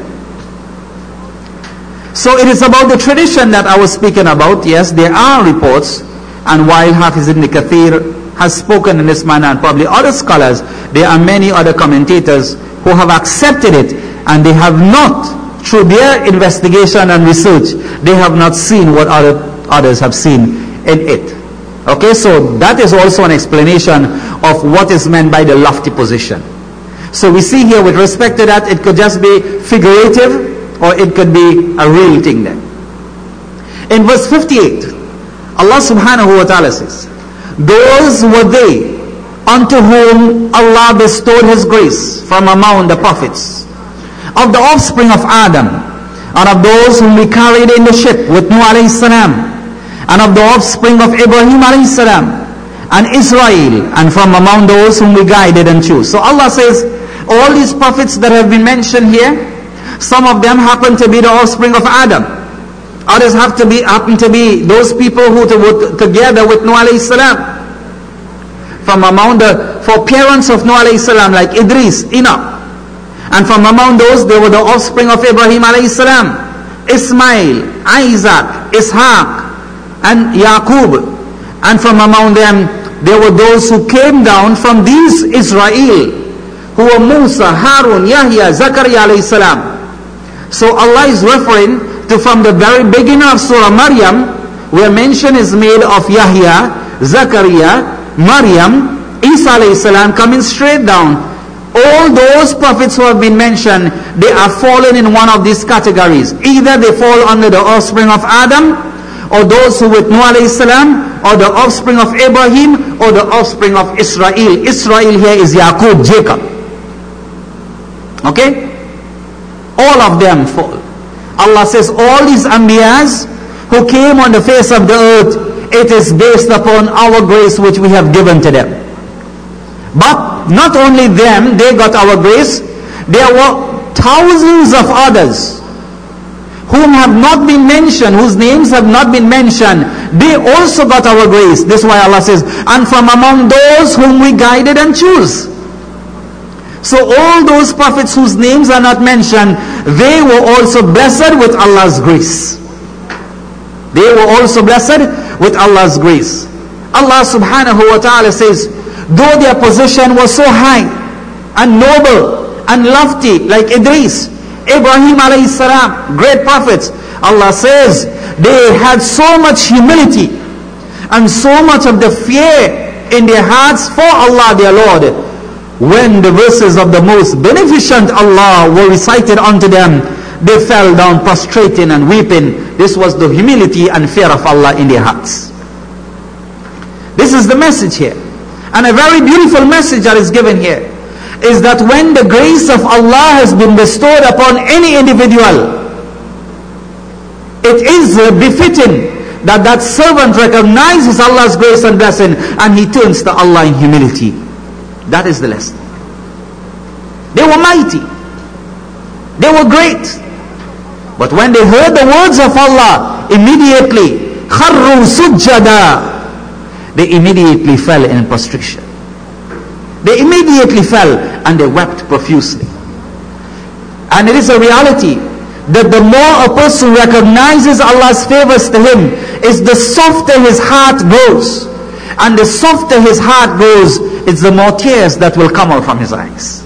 So it is about the tradition that I was speaking about. Yes, there are reports, and while Hafiz ibn Kathir has spoken in this manner, and probably other scholars, there are many other commentators who have accepted it, and they have not, through their investigation and research, they have not seen what other others have seen in it. Okay, so that is also an explanation of what is meant by the lofty position. So we see here with respect to that, it could just be figurative or it could be a real thing then. In verse fifty-eight, Allah subhanahu wa ta'ala says, those were they unto whom Allah bestowed His grace from among the prophets, of the offspring of Adam, and of those whom we carried in the ship with Nuh alayhi salam, and of the offspring of Ibrahim alayhi salam, and Israel, and from among those whom we guided and chose. So Allah says, all these prophets that have been mentioned here, some of them happen to be the offspring of Adam. Others have to be happen to be those people who were together with Nuh alayhi salam. From among the four parents of Nuh alayhi salam, like Idris, Enoch. And from among those, they were the offspring of Ibrahim alayhi salam, Ismail, Isaac, Ishaq, and Yaqub. And from among them, there were those who came down from these Israel, who were Musa, Harun, Yahya, Zakaria alayhi salam. So Allah is referring to from the very beginning of Surah Maryam, where mention is made of Yahya, Zakaria, Maryam, Isa alayhi salam, coming straight down. All those prophets who have been mentioned, they are fallen in one of these categories. Either they fall under the offspring of Adam, or those who with Nuh alayhi salam, or the offspring of Ibrahim, or the offspring of Israel. Israel here is Yaqub, Jacob. Okay? All of them fall. Allah says all these Anbiyas who came on the face of the earth, it is based upon our grace which we have given to them. But not only them, they got our grace, there were thousands of others whom have not been mentioned, whose names have not been mentioned. They also got our grace. This is why Allah says, and from among those whom we guided and chose. So all those prophets whose names are not mentioned, they were also blessed with Allah's grace. They were also blessed with Allah's grace. Allah subhanahu wa ta'ala says, though their position was so high and noble and lofty, like Idris, Ibrahim alayhi salam, great prophets, Allah says they had so much humility and so much of the fear in their hearts for Allah their Lord. When the verses of the most beneficent Allah were recited unto them, they fell down prostrating and weeping. This was the humility and fear of Allah in their hearts. This is the message here. And a very beautiful message that is given here is that when the grace of Allah has been bestowed upon any individual, it is befitting that that servant recognizes Allah's grace and blessing and he turns to Allah in humility. That is the lesson. They were mighty. They were great. But when they heard the words of Allah, immediately, kharru sujjada, they immediately fell in prostration. They immediately fell and they wept profusely. And it is a reality that the more a person recognizes Allah's favors to him, is the softer his heart grows. And the softer his heart grows, it's the more tears that will come out from his eyes.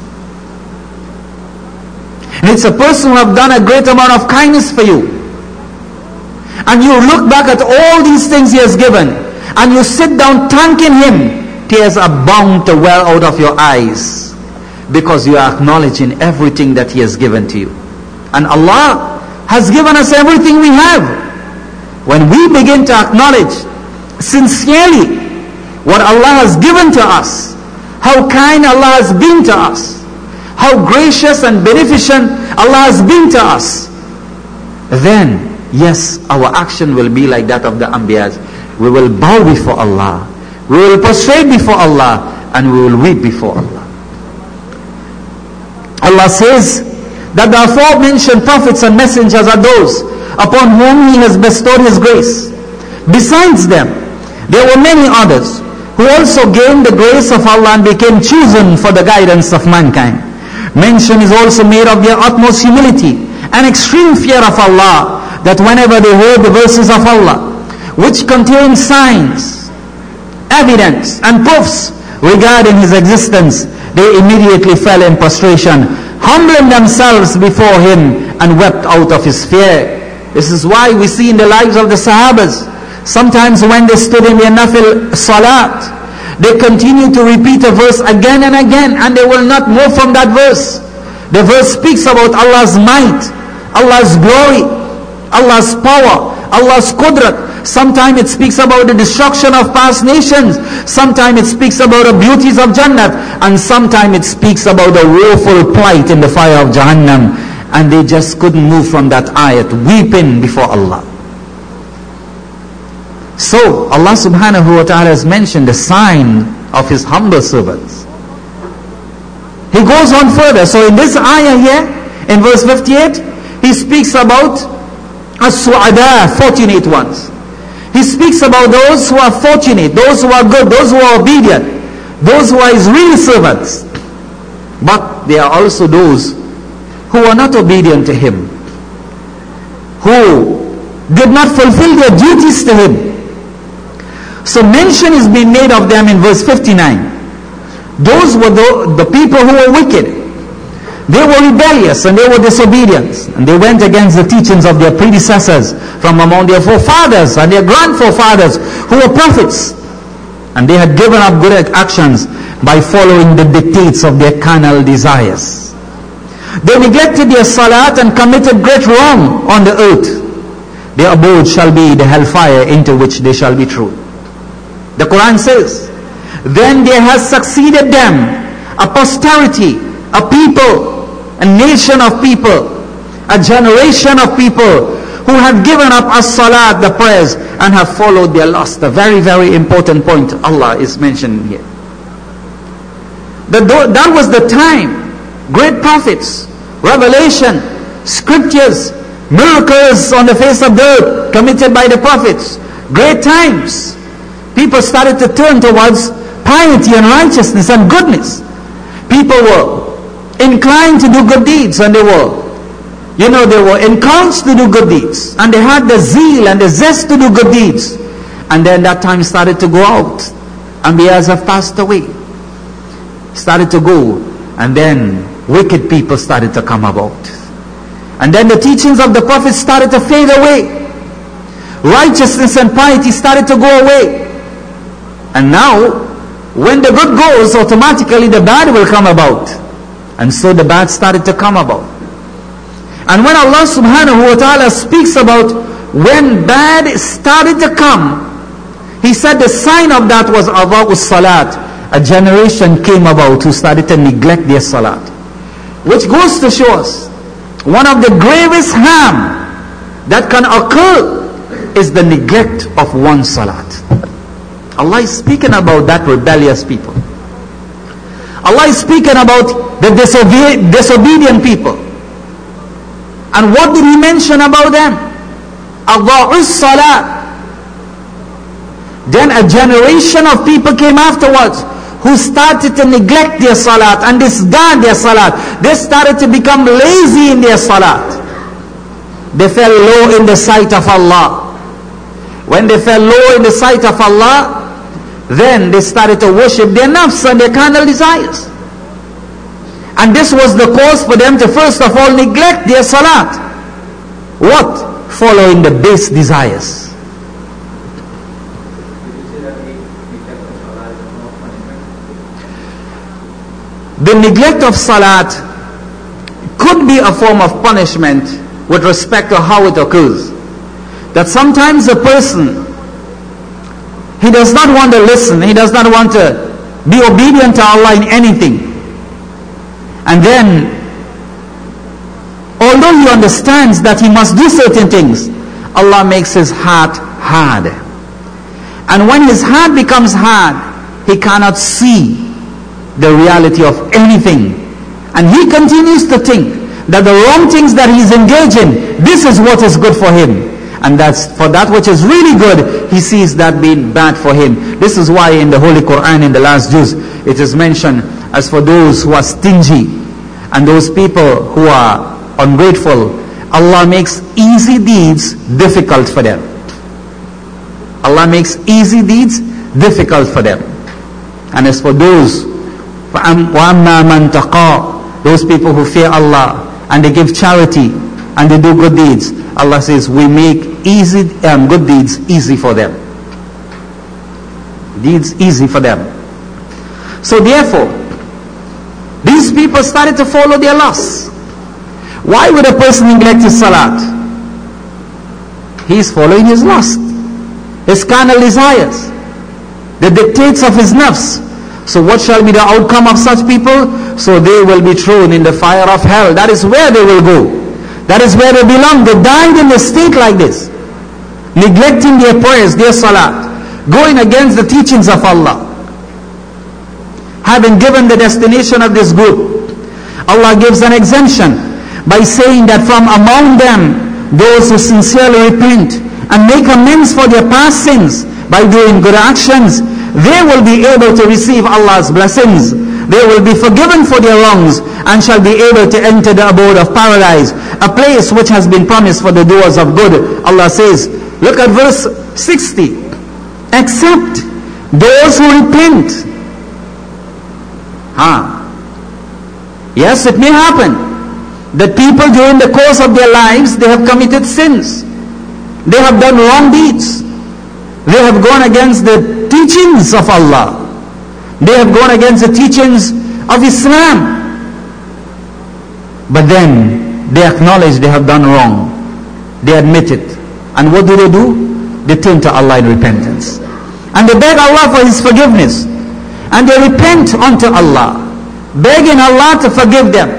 And it's a person who have done a great amount of kindness for you, and you look back at all these things he has given, and you sit down thanking him, tears are bound to well out of your eyes, because you are acknowledging everything that he has given to you. And Allah has given us everything we have. When we begin to acknowledge sincerely what Allah has given to us, how kind Allah has been to us, how gracious and beneficent Allah has been to us, then yes, our action will be like that of the Anbiyas. We will bow before Allah, we will prostrate before Allah, and we will weep before Allah. Allah says that the aforementioned prophets and messengers are those upon whom He has bestowed His grace. Besides them, there were many others who also gained the grace of Allah and became chosen for the guidance of mankind. Mention is also made of their utmost humility and extreme fear of Allah, that whenever they heard the verses of Allah, which contain signs, evidence and proofs regarding His existence, they immediately fell in prostration, humbling themselves before Him and wept out of His fear. This is why we see in the lives of the Sahabas, sometimes when they stood in their nafil salat, they continue to repeat a verse again and again, and they will not move from that verse. The verse speaks about Allah's might, Allah's glory, Allah's power, Allah's qudrat. Sometimes it speaks about the destruction of past nations. Sometimes it speaks about the beauties of Jannah. And sometimes it speaks about the woeful plight in the fire of Jahannam. And they just couldn't move from that ayat, weeping before Allah. So Allah subhanahu wa ta'ala has mentioned the sign of His humble servants. He goes on further. So in this ayah here, in verse fifty-eight, He speaks about as-su'ada, fortunate ones. He speaks about those who are fortunate, those who are good, those who are obedient, those who are His real servants. But there are also those who are not obedient to Him, who did not fulfill their duties to Him. So mention is being made of them in verse fifty-nine. Those were the, the people who were wicked. They were rebellious and they were disobedient. And they went against the teachings of their predecessors from among their forefathers and their grandforefathers who were prophets. And they had given up good actions by following the dictates of their carnal desires. They neglected their salat and committed great wrong on the earth. Their abode shall be the hellfire into which they shall be thrown. The Quran says, then there has succeeded them a posterity, a people, a nation of people, a generation of people who have given up as-salat, the prayers, and have followed their lust. A very, very important point Allah is mentioning here. That, that was the time. Great prophets, revelation, scriptures, miracles on the face of the earth committed by the prophets. Great times. People started to turn towards piety and righteousness and goodness. People were inclined to do good deeds, and they were, you know, they were encouraged to do good deeds, and they had the zeal and the zest to do good deeds. And then that time started to go out, and the years have passed away. Started to go, and then wicked people started to come about. And then the teachings of the prophets started to fade away. Righteousness and piety started to go away. And now, when the good goes, automatically the bad will come about. And so the bad started to come about. And when Allah subhanahu wa ta'ala speaks about when bad started to come, He said the sign of that was Adha'us Salat. A generation came about who started to neglect their salat. Which goes to show us, one of the gravest harm that can occur is the neglect of one salat. Allah is speaking about that rebellious people. Allah is speaking about the disobe- disobedient people. And what did He mention about them? Adha'us Salat. Then a generation of people came afterwards who started to neglect their salat and discard their salat. They started to become lazy in their salat. They fell low in the sight of Allah. When they fell low in the sight of Allah, then they started to worship their nafs and their carnal desires. And this was the cause for them to first of all neglect their salat. What? Following the base desires. The neglect of salat could be a form of punishment with respect to how it occurs. That sometimes a person, he does not want to listen, he does not want to be obedient to Allah in anything. And then, although he understands that he must do certain things, Allah makes his heart hard. And when his heart becomes hard, he cannot see the reality of anything, and he continues to think that the wrong things that he's engaged in, this is what is good for him, and that's for that which is really good, he sees that being bad for him. This is why in the Holy Quran, in the last juz, it is mentioned as for those who are stingy and those people who are ungrateful, Allah makes easy deeds difficult for them. Allah makes easy deeds difficult for them. And as for those وَأَمَّا مَنْ تَقَى, those people who fear Allah and they give charity and they do good deeds, Allah says we make easy um, good deeds easy for them. Deeds easy for them. So therefore, these people started to follow their lusts. Why would a person neglect his salat? He is following his lust, his carnal desires, the dictates of his nafs. So what shall be the outcome of such people? So they will be thrown in the fire of hell. That is where they will go. That is where they belong. They died in a state like this, neglecting their prayers, their salat, going against the teachings of Allah. Having given the destination of this group, Allah gives an exemption by saying that from among them, those who sincerely repent and make amends for their past sins by doing good actions, they will be able to receive Allah's blessings. They will be forgiven for their wrongs and shall be able to enter the abode of paradise, a place which has been promised for the doers of good. Allah says, look at verse sixty. Except those who repent. Huh? Yes, it may happen that people during the course of their lives, they have committed sins. They have done wrong deeds. They have gone against the teachings of Allah. They have gone against the teachings of Islam. But then they acknowledge they have done wrong. They admit it. And what do they do? They turn to Allah in repentance. And they beg Allah for His forgiveness. And they repent unto Allah, begging Allah to forgive them,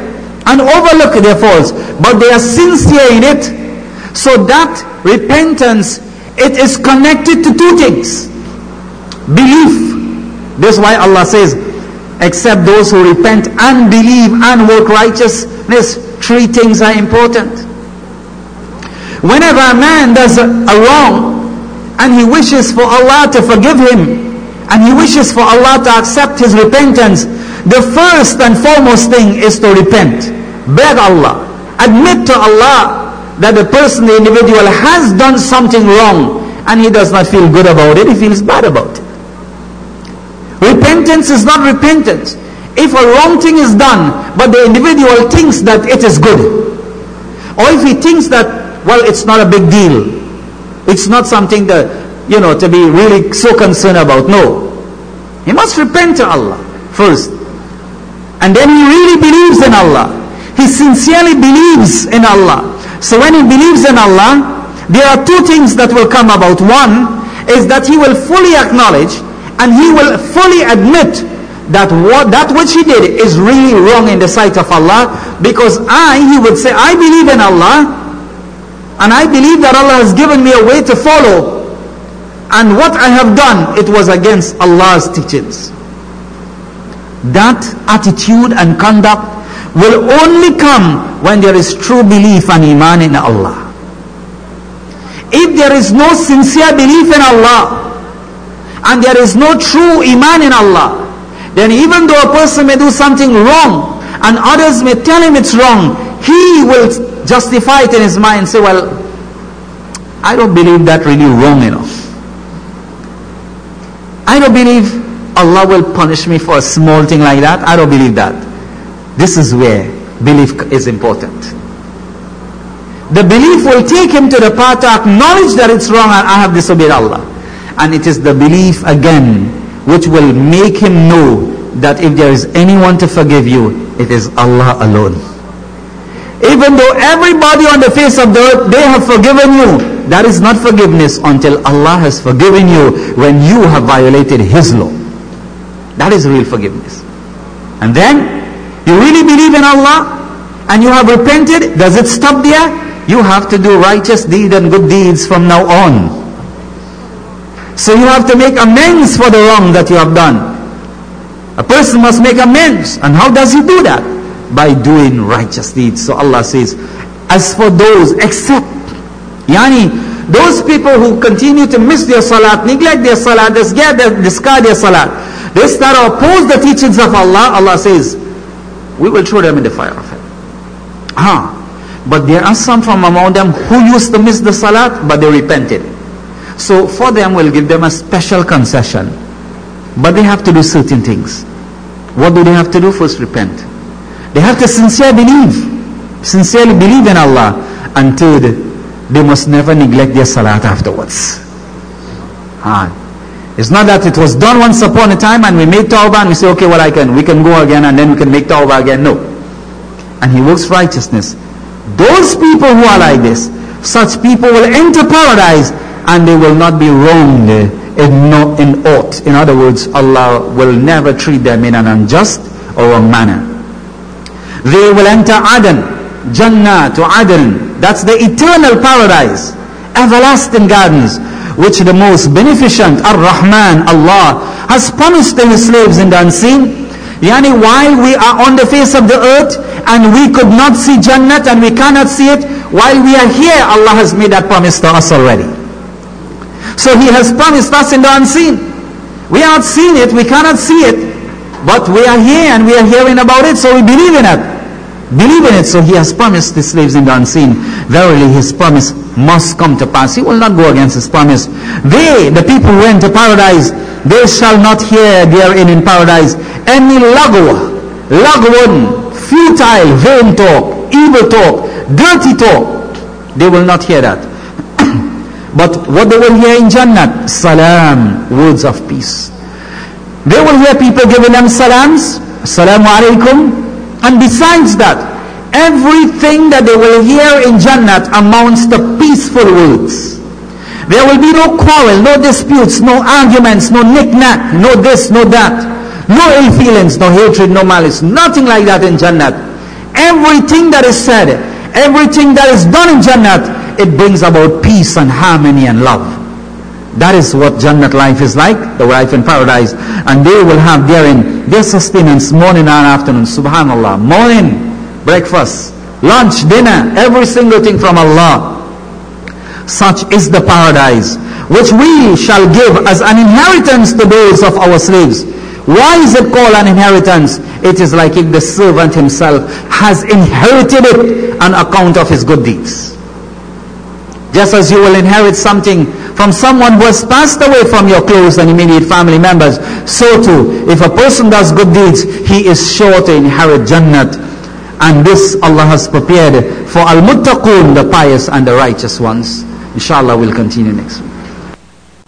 and overlook their faults, but they are sincere in it. So that repentance, it is connected to two things. Belief. That's why Allah says, except those who repent and believe and work righteousness, three things are important. Whenever a man does a, a wrong and he wishes for Allah to forgive him and he wishes for Allah to accept his repentance, the first and foremost thing is to repent. Beg Allah. Admit to Allah that the person, the individual, has done something wrong and he does not feel good about it, he feels bad about it. Repentance is not repentance if a wrong thing is done but the individual thinks that it is good, or if he thinks that, well, it's not a big deal, it's not something that, you know, to be really so concerned about. No, he must repent to Allah first, and then he really believes in Allah. He sincerely believes in Allah. So when he believes in Allah, there are two things that will come about. One is that he will fully acknowledge and he will fully admit that what that which he did is really wrong in the sight of Allah, because I, he would say, I believe in Allah and I believe that Allah has given me a way to follow, and what I have done, it was against Allah's teachings. That attitude and conduct will only come when there is true belief and iman in Allah. If there is no sincere belief in Allah and there is no true iman in Allah, then even though a person may do something wrong and others may tell him it's wrong, he will justify it in his mind and say, well, I don't believe that really wrong enough. I don't believe Allah will punish me for a small thing like that. I don't believe that. This is where belief is important. The belief will take him to the path to acknowledge that it's wrong and I have disobeyed Allah. And it is the belief again which will make him know that if there is anyone to forgive you, it is Allah alone. Even though everybody on the face of the earth, they have forgiven you, that is not forgiveness until Allah has forgiven you when you have violated His law. That is real forgiveness. And then you really believe in Allah and you have repented. Does it stop there? You have to do righteous deeds and good deeds from now on. So you have to make amends for the wrong that you have done. A person must make amends. And how does he do that? By doing righteous deeds. So Allah says, as for those, except, yani, those people who continue to miss their salat, neglect their salat, discard their, discard their salat, they start to oppose the teachings of Allah, Allah says, we will throw them in the fire of hell. Ah, but there are some from among them who used to miss the salat, but they repented. So for them, we'll give them a special concession. But they have to do certain things. What do they have to do? First, repent. They have to sincerely believe. Sincerely believe in Allah. And third, they must never neglect their salat afterwards. Ah. It's not that it was done once upon a time and we made tawbah and we say, okay, well, I can, we can go again and then we can make tawbah again. No. And he works righteousness. Those people who are like this, such people will enter paradise and they will not be wronged in, no, in aught. In other words, Allah will never treat them in an unjust or wrong manner. They will enter Aden, Jannah to Aden. That's the eternal paradise, everlasting gardens, which the most beneficent, Ar-Rahman, Allah, has promised to His slaves in the unseen. Yani, while we are on the face of the earth and we could not see Jannat and we cannot see it, while we are here, Allah has made that promise to us already. So He has promised us in the unseen. We are not seeing it, we cannot see it, but we are here and we are hearing about it, so we believe in it. Believe in it. So He has promised the slaves in the unseen. Verily His promise must come to pass. He will not go against His promise. They, the people who enter paradise, they shall not hear therein in paradise any lagwa, lagwan, futile, vain talk, evil talk, dirty talk. They will not hear that. But what they will hear in Jannat, salam, words of peace. They will hear people giving them salams, assalamu alaikum. And besides that, everything that they will hear in Jannat amounts to peaceful words. There will be no quarrel, no disputes, no arguments, no knick-knack, no this, no that. No ill feelings, no hatred, no malice. Nothing like that in Jannat. everything that is said, everything that is done in Jannat, it brings about peace and harmony and love. That is what Jannat life is like, the life in paradise. And they will have therein their sustenance morning and afternoon. Subhanallah. Morning, breakfast, lunch, dinner, every single thing from Allah. Such is the paradise which we shall give as an inheritance to those of our slaves. Why is it called an inheritance? It is like if the servant himself has inherited it on account of his good deeds. Just as you will inherit something from someone who has passed away from your close and immediate family members, so too, if a person does good deeds, he is sure to inherit Jannat. And this Allah has prepared for Al-Muttaqun, the pious and the righteous ones. Inshallah, we'll continue next week.